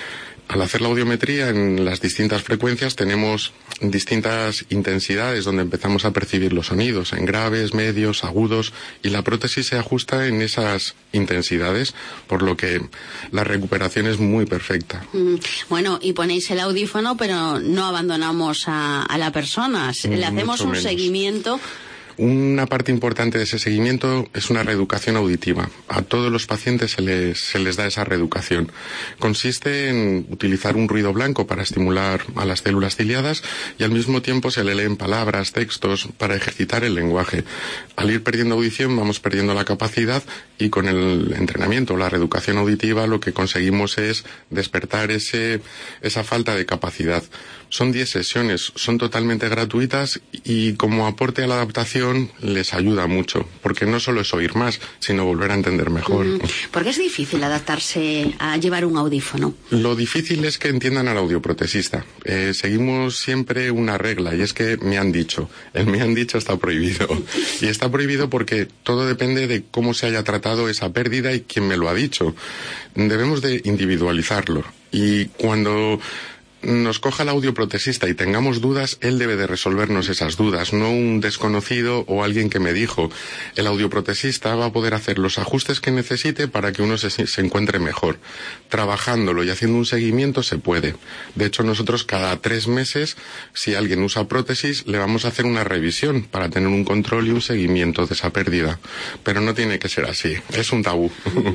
Al hacer la audiometría en las distintas frecuencias tenemos distintas intensidades donde empezamos a percibir los sonidos, en graves, medios, agudos, y la prótesis se ajusta en esas intensidades, por lo que la recuperación es muy perfecta. Mm, bueno, y ponéis el audífono, pero no abandonamos a, a la persona, le hacemos un menos. seguimiento. Una parte importante de ese seguimiento es una reeducación auditiva. A todos los pacientes se les, se les da esa reeducación. Consiste en utilizar un ruido blanco para estimular a las células ciliadas y al mismo tiempo se le leen palabras, textos para ejercitar el lenguaje. Al ir perdiendo audición vamos perdiendo la capacidad y con el entrenamiento, la reeducación auditiva, lo que conseguimos es despertar ese, esa falta de capacidad. Son diez sesiones, son totalmente gratuitas y como aporte a la adaptación les ayuda mucho, porque no solo es oír más, sino volver a entender mejor. Mm, porque es difícil adaptarse a llevar un audífono. Lo difícil es que entiendan al audioprotesista. Eh, seguimos siempre una regla y es que me han dicho. El me han dicho está prohibido. Y está prohibido porque todo depende de cómo se haya tratado esa pérdida y quién me lo ha dicho. Debemos de individualizarlo. Y cuando nos coja el audioprotesista y tengamos dudas, él debe de resolvernos esas dudas, no un desconocido o alguien que me dijo. El audioprotesista va a poder hacer los ajustes que necesite para que uno se, se encuentre mejor. Trabajándolo y haciendo un seguimiento se puede. De hecho, nosotros cada tres meses, si alguien usa prótesis, le vamos a hacer una revisión para tener un control y un seguimiento de esa pérdida. Pero no tiene que ser así, es un tabú.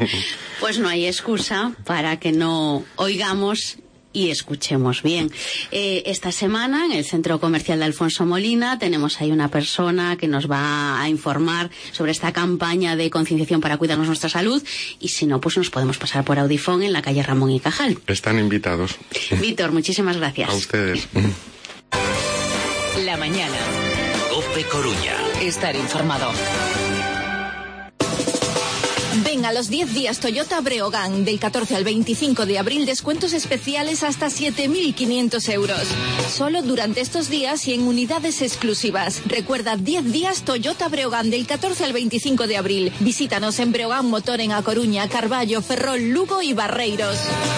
Pues no hay excusa para que no oigamos y escuchemos bien. Eh, esta semana en el Centro Comercial de Alfonso Molina tenemos ahí una persona que nos va a informar sobre esta campaña de concienciación para cuidarnos nuestra salud y si no, pues nos podemos pasar por Audifone en la calle Ramón y Cajal. Están invitados. Víctor, muchísimas gracias. A ustedes. La mañana. COPE Coruña. Estar informado. Ven a los diez días Toyota Breogán, del catorce al veinticinco de abril, descuentos especiales hasta siete mil quinientos euros. Solo durante estos días y en unidades exclusivas. Recuerda, diez días Toyota Breogán, del catorce al veinticinco de abril. Visítanos en Breogán Motor en A Coruña, Carballo, Ferrol, Lugo y Barreiros.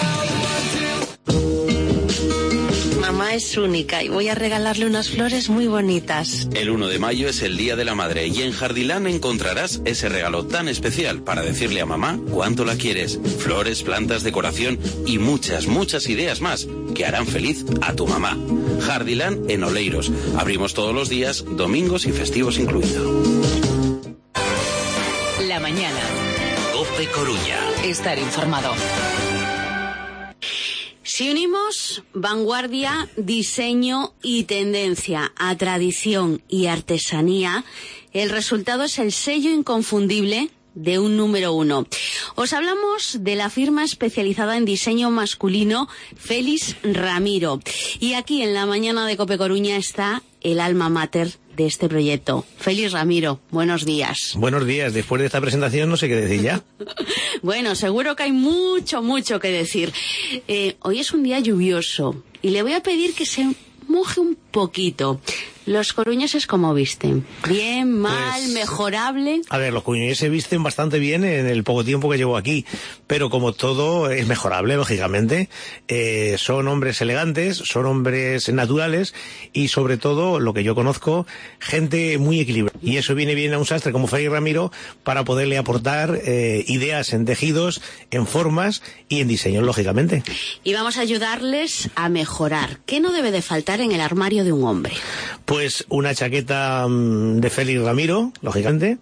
Mamá es única y voy a regalarle unas flores muy bonitas. El uno de mayo es el Día de la Madre y en Jardilán encontrarás ese regalo tan especial para decirle a mamá cuánto la quieres. Flores, plantas, decoración y muchas, muchas ideas más que harán feliz a tu mamá. Jardilán en Oleiros. Abrimos todos los días, domingos y festivos incluidos. La mañana. COPE Coruña. Estar informado. Si unimos vanguardia, diseño y tendencia a tradición y artesanía, el resultado es el sello inconfundible de un número uno. Os hablamos de la firma especializada en diseño masculino Félix Ramiro. Y aquí en la mañana de COPE Coruña está el alma mater de este proyecto. Félix Ramiro, buenos días. Buenos días. Después de esta presentación no sé qué decir ya. Bueno, seguro que hay mucho, mucho que decir. Eh, hoy es un día lluvioso y le voy a pedir que se moje un poquito. ¿Los coruñeses cómo visten? ¿Bien, mal, Pues, mejorable? A ver, los coruñeses visten bastante bien en el poco tiempo que llevo aquí, pero como todo es mejorable, lógicamente. Eh, son hombres elegantes, son hombres naturales y sobre todo, lo que yo conozco, gente muy equilibrada. Y eso viene bien a un sastre como Félix Ramiro para poderle aportar eh, ideas en tejidos, en formas y en diseños, lógicamente. Y vamos a ayudarles a mejorar. ¿Qué no debe de faltar en el armario de un hombre? Pues una chaqueta mmm, de Félix Ramiro, lógicamente,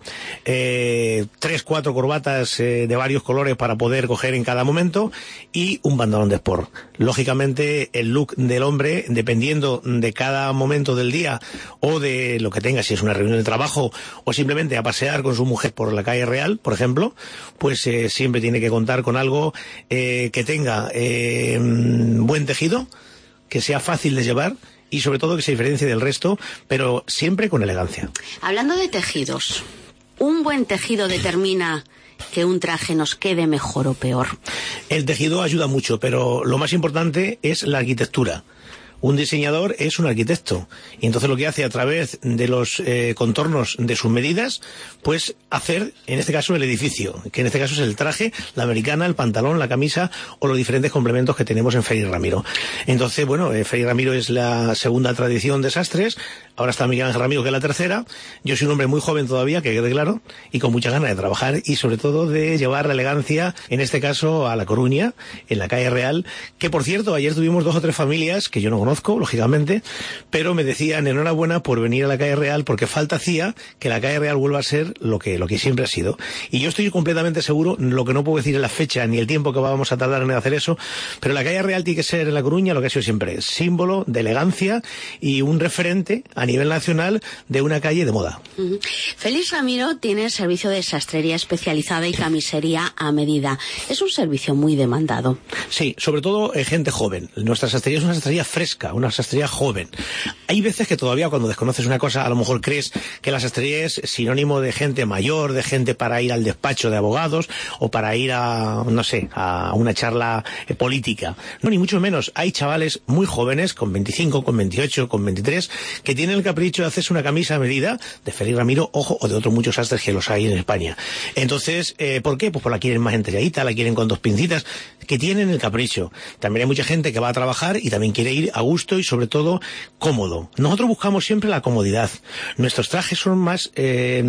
eh, tres, cuatro corbatas eh, de varios colores para poder coger en cada momento y un pantalón de sport. Lógicamente el look del hombre, dependiendo de cada momento del día o de lo que tenga, si es una reunión de trabajo o simplemente a pasear con su mujer por la calle Real, por ejemplo, pues eh, siempre tiene que contar con algo eh, que tenga eh, buen tejido, que sea fácil de llevar y sobre todo que se diferencie del resto, pero siempre con elegancia. Hablando de tejidos, ¿un buen tejido determina que un traje nos quede mejor o peor? El tejido ayuda mucho, pero lo más importante es la arquitectura. Un diseñador es un arquitecto y entonces lo que hace a través de los eh, contornos de sus medidas, pues hacer, en este caso, el edificio, que en este caso es el traje, la americana, el pantalón, la camisa o los diferentes complementos que tenemos en Félix Ramiro. Entonces, bueno, eh, Félix Ramiro es la segunda tradición de sastres, ahora está Miguel Ángel Ramiro, que es la tercera. Yo soy un hombre muy joven todavía, que quede claro, y con muchas ganas de trabajar y sobre todo de llevar la elegancia, en este caso, a La Coruña, en la calle Real, que por cierto, ayer tuvimos dos o tres familias que yo no conozco, lógicamente, pero me decían enhorabuena por venir a la calle Real porque falta hacía que la calle Real vuelva a ser lo que, lo que siempre ha sido. Y yo estoy completamente seguro, lo que no puedo decir es la fecha ni el tiempo que vamos a tardar en hacer eso, pero la calle Real tiene que ser en La Coruña lo que ha sido siempre, símbolo de elegancia y un referente a nivel nacional de una calle de moda. Uh-huh. Félix Ramiro tiene servicio de sastrería especializada y camisería a medida. Es un servicio muy demandado. Sí, sobre todo eh, gente joven. Nuestra sastrería es una sastrería fresca, una sastrería joven. Hay veces que todavía cuando desconoces una cosa a lo mejor crees que la sastrería es sinónimo de gente mayor, de gente para ir al despacho de abogados o para ir a, no sé, a una charla eh, política. No, ni mucho menos. Hay chavales muy jóvenes, con veinticinco, con veintiocho, con veintitrés, que tienen el capricho de hacerse una camisa a medida de Félix Ramiro, ojo, o de otros muchos sastres que los hay en España. Entonces, eh, ¿por qué? Pues, pues la quieren más entelladita, la quieren con dos pincitas, que tienen el capricho. También hay mucha gente que va a trabajar y también quiere ir a gusto y sobre todo cómodo. Nosotros buscamos siempre la comodidad. Nuestros trajes son más eh,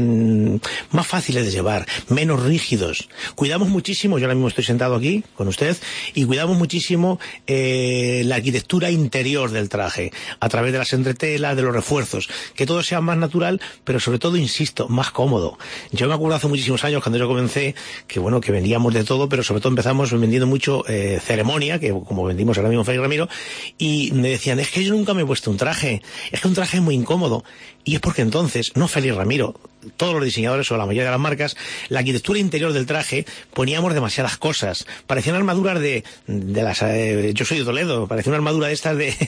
más fáciles de llevar, menos rígidos. Cuidamos muchísimo, yo ahora mismo estoy sentado aquí con usted, y cuidamos muchísimo eh, la arquitectura interior del traje, a través de las entretelas, de los refuerzos, que todo sea más natural, pero sobre todo, insisto, más cómodo. Yo me acuerdo hace muchísimos años cuando yo comencé, que bueno, que vendíamos de todo, pero sobre todo empezamos vendiendo mucho eh, ceremonia, que como vendimos ahora mismo Félix Ramiro, y me decían, es que yo nunca me he puesto un traje, es que un traje es muy incómodo. Y es porque entonces, no Félix Ramiro, todos los diseñadores o la mayoría de las marcas, la arquitectura interior del traje poníamos demasiadas cosas. Parecían armaduras de, de las... Eh, yo soy de Toledo, parecía una armadura de estas de,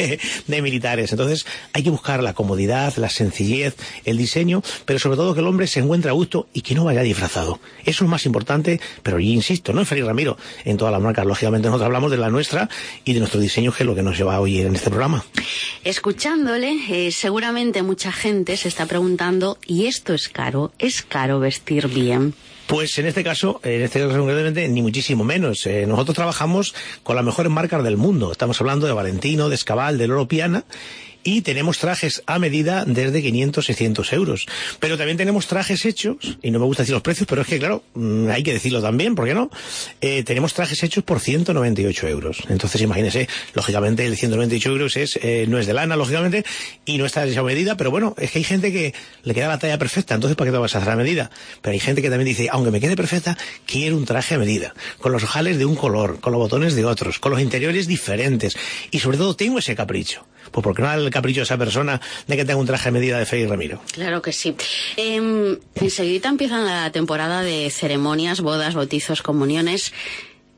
de militares. Entonces hay que buscar la comodidad, la sencillez, el diseño, pero sobre todo que el hombre se encuentre a gusto y que no vaya disfrazado. Eso es más importante, pero yo insisto, no en Félix Ramiro, en todas las marcas. Lógicamente nosotros hablamos de la nuestra y de nuestro diseño, que es lo que nos lleva hoy en este programa. Escuchándole, eh, seguramente mucha gente se está preguntando, ¿y esto es caro? ¿Es caro vestir bien? Pues en este caso, en este caso concretamente, ni muchísimo menos. Eh, nosotros trabajamos con las mejores marcas del mundo. Estamos hablando de Valentino, de Escabal, de Loro Piana, y tenemos trajes a medida desde quinientos, seiscientos euros. Pero también tenemos trajes hechos, y no me gusta decir los precios, pero es que claro, hay que decirlo también, ¿por qué no? Eh, tenemos trajes hechos por ciento noventa y ocho euros. Entonces imagínense, lógicamente el ciento noventa y ocho euros es, eh, no es de lana, lógicamente, y no está hecho a medida, pero bueno, es que hay gente que le queda la talla perfecta, entonces ¿para qué te vas a hacer a medida? Pero hay gente que también dice, aunque me quede perfecta, quiero un traje a medida, con los ojales de un color, con los botones de otros, con los interiores diferentes, y sobre todo tengo ese capricho. Pues ¿por qué no el capricho de esa persona de que tenga un traje a medida de Félix Ramiro? Claro que sí. Eh, enseguida empieza la temporada de ceremonias, bodas, bautizos, comuniones. ¿Qué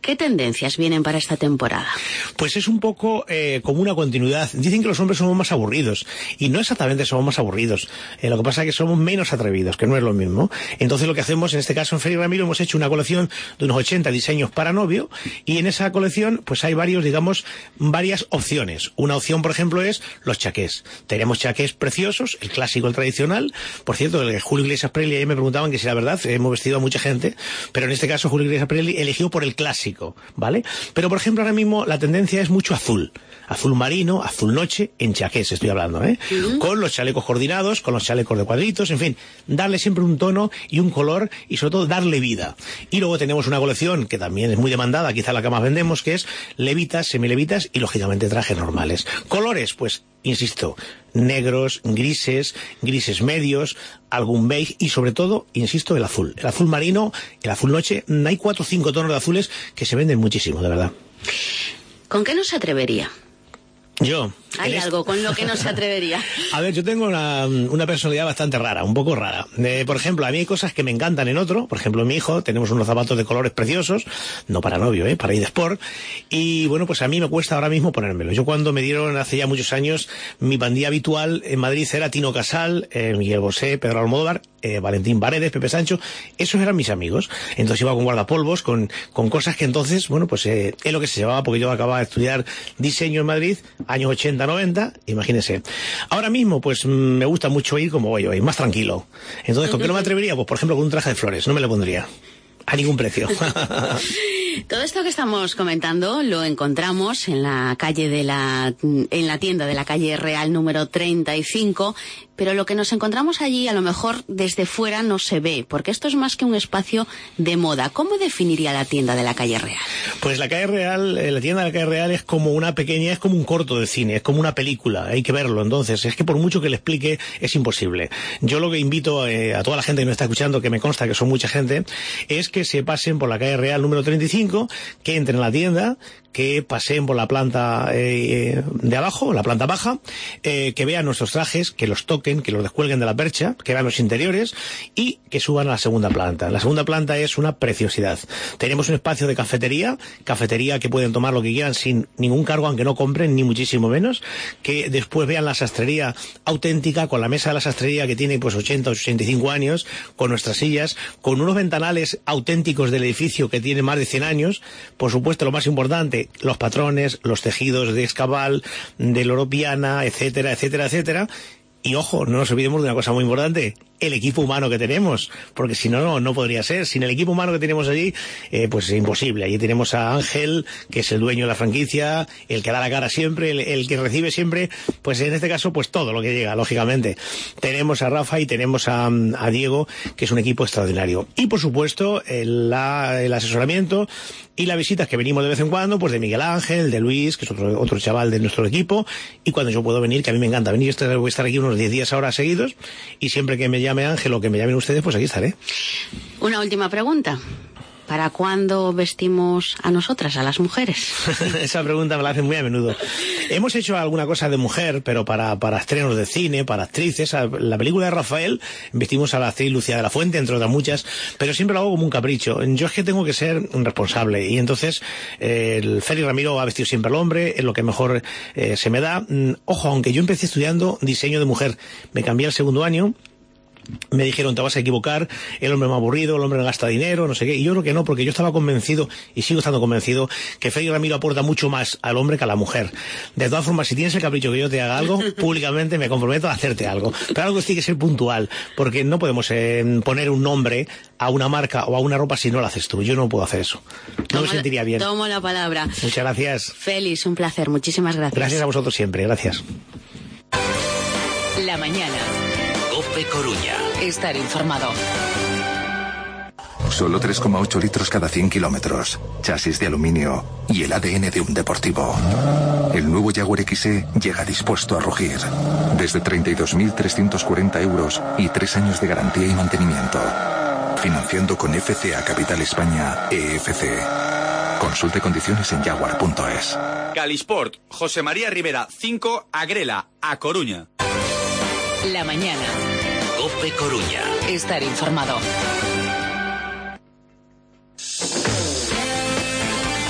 ¿Qué tendencias vienen para esta temporada? Pues es un poco eh, como una continuidad. Dicen que los hombres somos más aburridos, y no exactamente somos más aburridos. Eh, lo que pasa es que somos menos atrevidos, que no es lo mismo. Entonces lo que hacemos, en este caso en Félix Ramiro, hemos hecho una colección de unos ochenta diseños para novio, y en esa colección pues hay varios, digamos, varias opciones. Una opción, por ejemplo, es los chaqués. Tenemos chaqués preciosos, el clásico, el tradicional. Por cierto, el de Julio Iglesias Presley, ahí me preguntaban que si era verdad, hemos vestido a mucha gente, pero en este caso Julio Iglesias Presley eligió por el clásico, ¿vale? Pero, por ejemplo, ahora mismo la tendencia es mucho azul. Azul marino, azul noche, en chaqués estoy hablando, ¿eh? Uh-huh. Con los chalecos coordinados, con los chalecos de cuadritos, en fin, darle siempre un tono y un color, y sobre todo darle vida. Y luego tenemos una colección que también es muy demandada, quizá la que más vendemos, que es levitas, semilevitas y, lógicamente, trajes normales. Colores, pues, insisto, negros, grises, grises medios, algún beige y, sobre todo, insisto, el azul. El azul marino, el azul noche. Hay cuatro o cinco tonos de azules que se venden muchísimo, de verdad. ¿Con qué no se atrevería? Yo. Hay algo con lo que no se atrevería. A ver, yo tengo una, una personalidad bastante rara, un poco rara. Eh, por ejemplo, a mí hay cosas que me encantan en otro. Por ejemplo, mi hijo, tenemos unos zapatos de colores preciosos, no para novio, eh, para ir de sport. Y bueno, pues a mí me cuesta ahora mismo ponérmelo. Yo cuando me dieron hace ya muchos años, mi pandilla habitual en Madrid era Tino Casal, eh, Miguel Bosé, Pedro Almodóvar, eh, Valentín Paredes, Pepe Sancho. Esos eran mis amigos. Entonces iba con guardapolvos, con, con cosas que entonces, bueno, pues eh, es lo que se llevaba, porque yo acababa de estudiar diseño en Madrid, años ochenta, noventa, imagínense. Ahora mismo, pues me gusta mucho ir como voy hoy, más tranquilo. Entonces, ¿con qué no me atrevería? Pues, por ejemplo, con un traje de flores, no me lo pondría. A ningún precio. Todo esto que estamos comentando lo encontramos en la calle de la, en la tienda de la calle Real número treinta y cinco, pero lo que nos encontramos allí a lo mejor desde fuera no se ve, porque esto es más que un espacio de moda. ¿Cómo definiría la tienda de la calle Real? Pues la calle Real, la tienda de la calle Real es como una pequeña, es como un corto de cine, es como una película, hay que verlo. Entonces, es que por mucho que le explique, es imposible. Yo lo que invito eh, a toda la gente que nos está escuchando, que me consta que son mucha gente, es que se pasen por la calle Real número treinta y cinco, que entren en la tienda, que paseen por la planta eh, de abajo, la planta baja, eh, que vean nuestros trajes, que los toquen, que los descuelguen de la percha, que vean los interiores y que suban a la segunda planta. La segunda planta es una preciosidad. Tenemos un espacio de cafetería, cafetería que pueden tomar lo que quieran sin ningún cargo, aunque no compren, ni muchísimo menos, que después vean la sastrería auténtica, con la mesa de la sastrería que tiene pues ochenta o ochenta y cinco años, con nuestras sillas, con unos ventanales auténticos del edificio que tiene más de cien años, por supuesto lo más importante, los patrones, los tejidos de Escabal, de Loropiana, etcétera, etcétera, etcétera. Y ojo, no nos olvidemos de una cosa muy importante, el equipo humano que tenemos, porque si no, no, no podría ser. Sin el equipo humano que tenemos allí, eh, pues es imposible. Allí tenemos a Ángel, que es el dueño de la franquicia, el que da la cara siempre, el, el que recibe siempre, pues en este caso, pues todo lo que llega, lógicamente. Tenemos a Rafa y tenemos a, a Diego, que es un equipo extraordinario. Y por supuesto, el, la, el asesoramiento y las visitas que venimos de vez en cuando, pues de Miguel Ángel, de Luis, que es otro, otro chaval de nuestro equipo, y cuando yo puedo venir, que a mí me encanta venir, voy a estar aquí unos diez días ahora seguidos, y siempre que me llame Ángel o que me llamen ustedes, pues aquí estaré. Una última pregunta. ¿Para cuándo vestimos a nosotras, a las mujeres? Esa pregunta me la hacen muy a menudo. Hemos hecho alguna cosa de mujer, pero para, para estrenos de cine, para actrices. La película de Rafael, vestimos a la actriz Lucía de la Fuente, entre otras muchas, pero siempre lo hago como un capricho. Yo es que tengo que ser responsable, y entonces eh, el Félix Ramiro ha vestido siempre al hombre, es lo que mejor eh, se me da. Ojo, aunque yo empecé estudiando diseño de mujer, me cambié al segundo año, me dijeron, te vas a equivocar, el hombre más aburrido, el hombre no gasta dinero, no sé qué, y yo creo que no, porque yo estaba convencido, y sigo estando convencido, que Félix Ramiro aporta mucho más al hombre que a la mujer. De todas formas, si tienes el capricho que yo te haga algo, públicamente me comprometo a hacerte algo, pero algo tiene que ser puntual, porque no podemos eh, poner un nombre a una marca o a una ropa si no lo haces tú. Yo no puedo hacer eso, no tomo, me sentiría bien. Tomo la palabra. Muchas gracias. Félix, un placer, muchísimas gracias. Gracias a vosotros siempre, gracias. La mañana. COPE Coruña. Estar informado. Solo tres coma ocho litros cada cien kilómetros. Chasis de aluminio y el A D N de un deportivo. El nuevo Jaguar X E llega dispuesto a rugir. Desde treinta y dos mil trescientos cuarenta euros y tres años de garantía y mantenimiento. Financiando con F C A Capital España E F C. Consulte condiciones en jaguar punto es. Calisport, José María Rivera, cinco, Agrela, A Coruña. La mañana. COPE Coruña. Estar informado.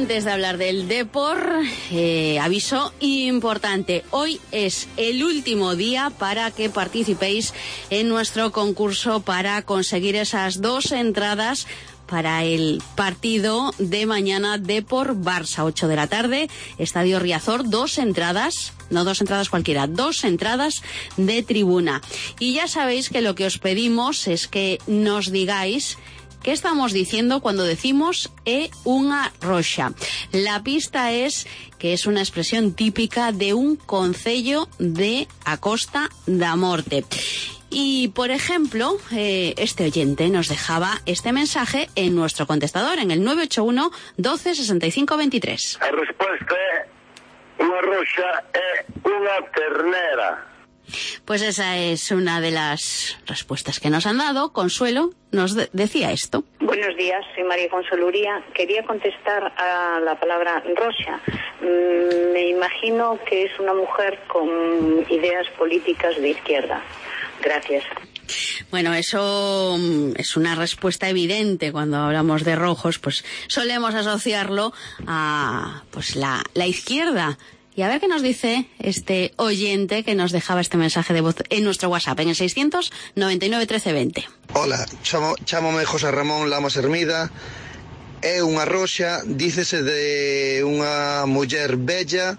antes de hablar del Depor, eh, aviso importante. Hoy es el último día para que participéis en nuestro concurso para conseguir esas dos entradas para el partido de mañana Depor-Barça, ocho de la tarde, Estadio Riazor, dos entradas, no dos entradas cualquiera, dos entradas de tribuna. Y ya sabéis que lo que os pedimos es que nos digáis qué estamos diciendo cuando decimos é unha roxa. La pista es que es una expresión típica de un concello de a Costa da Morte. Y, por ejemplo, eh, este oyente nos dejaba este mensaje en nuestro contestador, en el nueve ocho uno, doce, sesenta y cinco, veintitrés. A respuesta é unha roxa é unha ternera. Pues esa es una de las respuestas que nos han dado. Consuelo nos de- decía esto. Buenos días, soy María Consoluría. Quería contestar a la palabra roxa. Mm, me imagino que es una mujer con ideas políticas de izquierda. Gracias. Bueno, eso es una respuesta evidente. Cuando hablamos de rojos, pues solemos asociarlo a pues la, la izquierda. Y a ver qué nos dice este oyente que nos dejaba este mensaje de voz en nuestro WhatsApp, en el seiscientos noventa y nueve, trece, veinte. Hola, chamo, chámome José Ramón Lamas Hermida. É unha roxa, dícese de unha muller bella,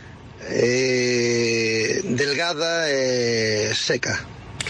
eh, delgada e seca.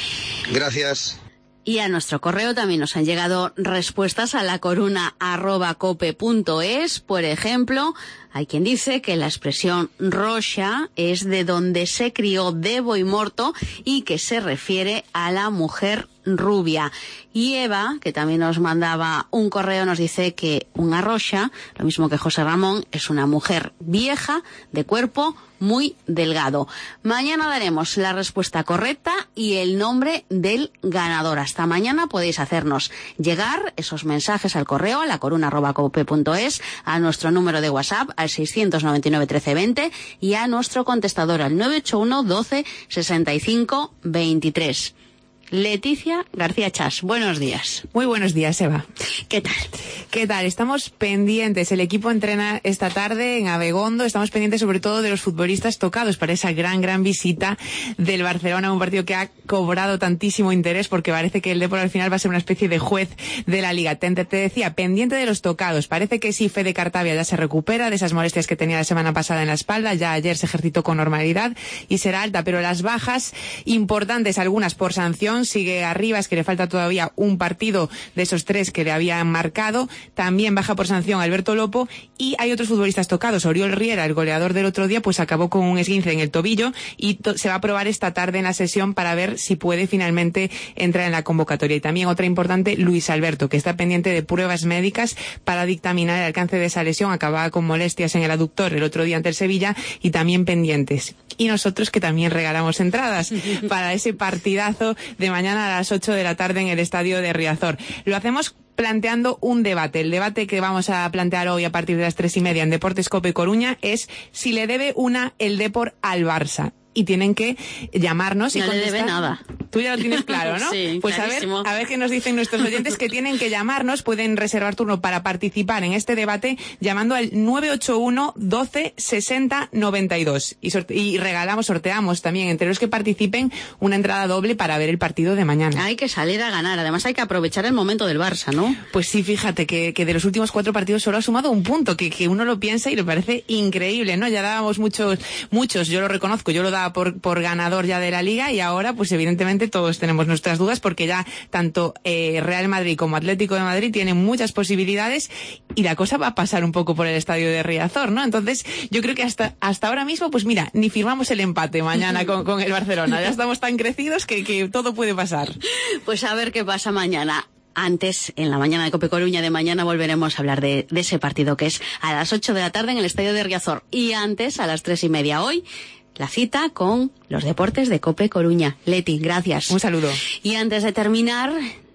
Gracias. Y a nuestro correo también nos han llegado respuestas a la coruna arroba cope punto es. Por ejemplo, hay quien dice que la expresión roxa es de donde se crió Debo y Morto y que se refiere a la mujer rubia. Y Eva, que también nos mandaba un correo, nos dice que una roxa, lo mismo que José Ramón, es una mujer vieja, de cuerpo muy delgado. Mañana daremos la respuesta correcta y el nombre del ganador. Hasta mañana podéis hacernos llegar esos mensajes al correo a la coruna arroba cope punto es, a nuestro número de WhatsApp al seiscientos noventa y nueve, trece, veinte y a nuestro contestador al nueve ocho uno, doce, sesenta y cinco, veintitrés. Leticia García Chas, buenos días. Muy buenos días, Eva. ¿Qué tal? ¿Qué tal? Estamos pendientes. El equipo entrena esta tarde en Abegondo. Estamos pendientes sobre todo de los futbolistas tocados para esa gran, gran visita del Barcelona, un partido que ha cobrado tantísimo interés porque parece que el Depor al final va a ser una especie de juez de la Liga. Te, te decía, pendiente de los tocados. Parece que sí, Fede Cartavia ya se recupera de esas molestias que tenía la semana pasada en la espalda. Ya ayer se ejercitó con normalidad y será alta, pero las bajas importantes, algunas por sanción, sigue Arribas, que le falta todavía un partido de esos tres que le habían marcado. También baja por sanción Alberto Lopo y hay otros futbolistas tocados. Oriol Riera, el goleador del otro día, pues acabó con un esguince en el tobillo y to- se va a probar esta tarde en la sesión para ver si puede finalmente entrar en la convocatoria. Y también otra importante, Luis Alberto, que está pendiente de pruebas médicas para dictaminar el alcance de esa lesión. Acababa con molestias en el aductor el otro día ante el Sevilla y también pendientes. Y nosotros que también regalamos entradas para ese partidazo de mañana a las ocho de la tarde en el estadio de Riazor. Lo hacemos planteando un debate. El debate que vamos a plantear hoy a partir de las tres y media en Deportes Cope Coruña es si le debe una el Depor al Barça. Y tienen que llamarnos y no contestar. le debe nada. Tú ya lo tienes claro, ¿no? Sí, pues a ver, clarísimo. a ver qué nos dicen nuestros oyentes, que tienen que llamarnos, pueden reservar turno para participar en este debate llamando al nueve ocho uno, doce, sesenta, noventa y dos. Y, sorte- y regalamos, sorteamos también entre los que participen una entrada doble para ver el partido de mañana. Hay que salir a ganar, además hay que aprovechar el momento del Barça, ¿no? Pues sí, fíjate que, que de los últimos cuatro partidos solo ha sumado un punto, que, que uno lo piensa y le parece increíble, ¿no? Ya dábamos muchos, muchos, yo lo reconozco, yo lo daba por, por ganador ya de la Liga y ahora pues evidentemente todos tenemos nuestras dudas porque ya tanto eh, Real Madrid como Atlético de Madrid tienen muchas posibilidades y la cosa va a pasar un poco por el estadio de Riazor, ¿no? Entonces yo creo que hasta, hasta ahora mismo, pues mira, ni firmamos el empate mañana con, con el Barcelona, ya estamos tan crecidos que, que todo puede pasar. Pues a ver qué pasa mañana. Antes, en la mañana de Cope Coruña de mañana, volveremos a hablar de, de ese partido que es a las ocho de la tarde en el estadio de Riazor. Y antes, a las tres y media hoy, la cita con los deportes de Cope Coruña. Leti, gracias. Un saludo. Y antes de terminar,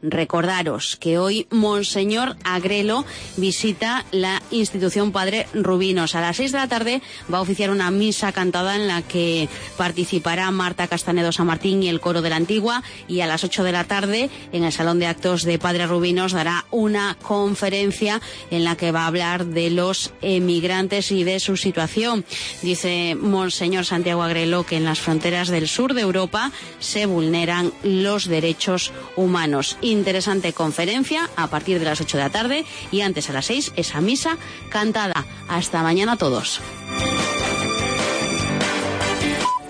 recordaros que hoy Monseñor Agrelo visita la institución Padre Rubinos. A las seis de la tarde va a oficiar una misa cantada en la que participará Marta Castanedo San Martín y el coro de la Antigua, y a las ocho de la tarde en el Salón de Actos de Padre Rubinos dará una conferencia en la que va a hablar de los emigrantes y de su situación. Dice Monseñor Santiago Agrelo que en las fronteras del sur de Europa se vulneran los derechos humanos. Interesante conferencia a partir de las ocho de la tarde, y antes a las seis esa misa cantada. Hasta mañana a todos.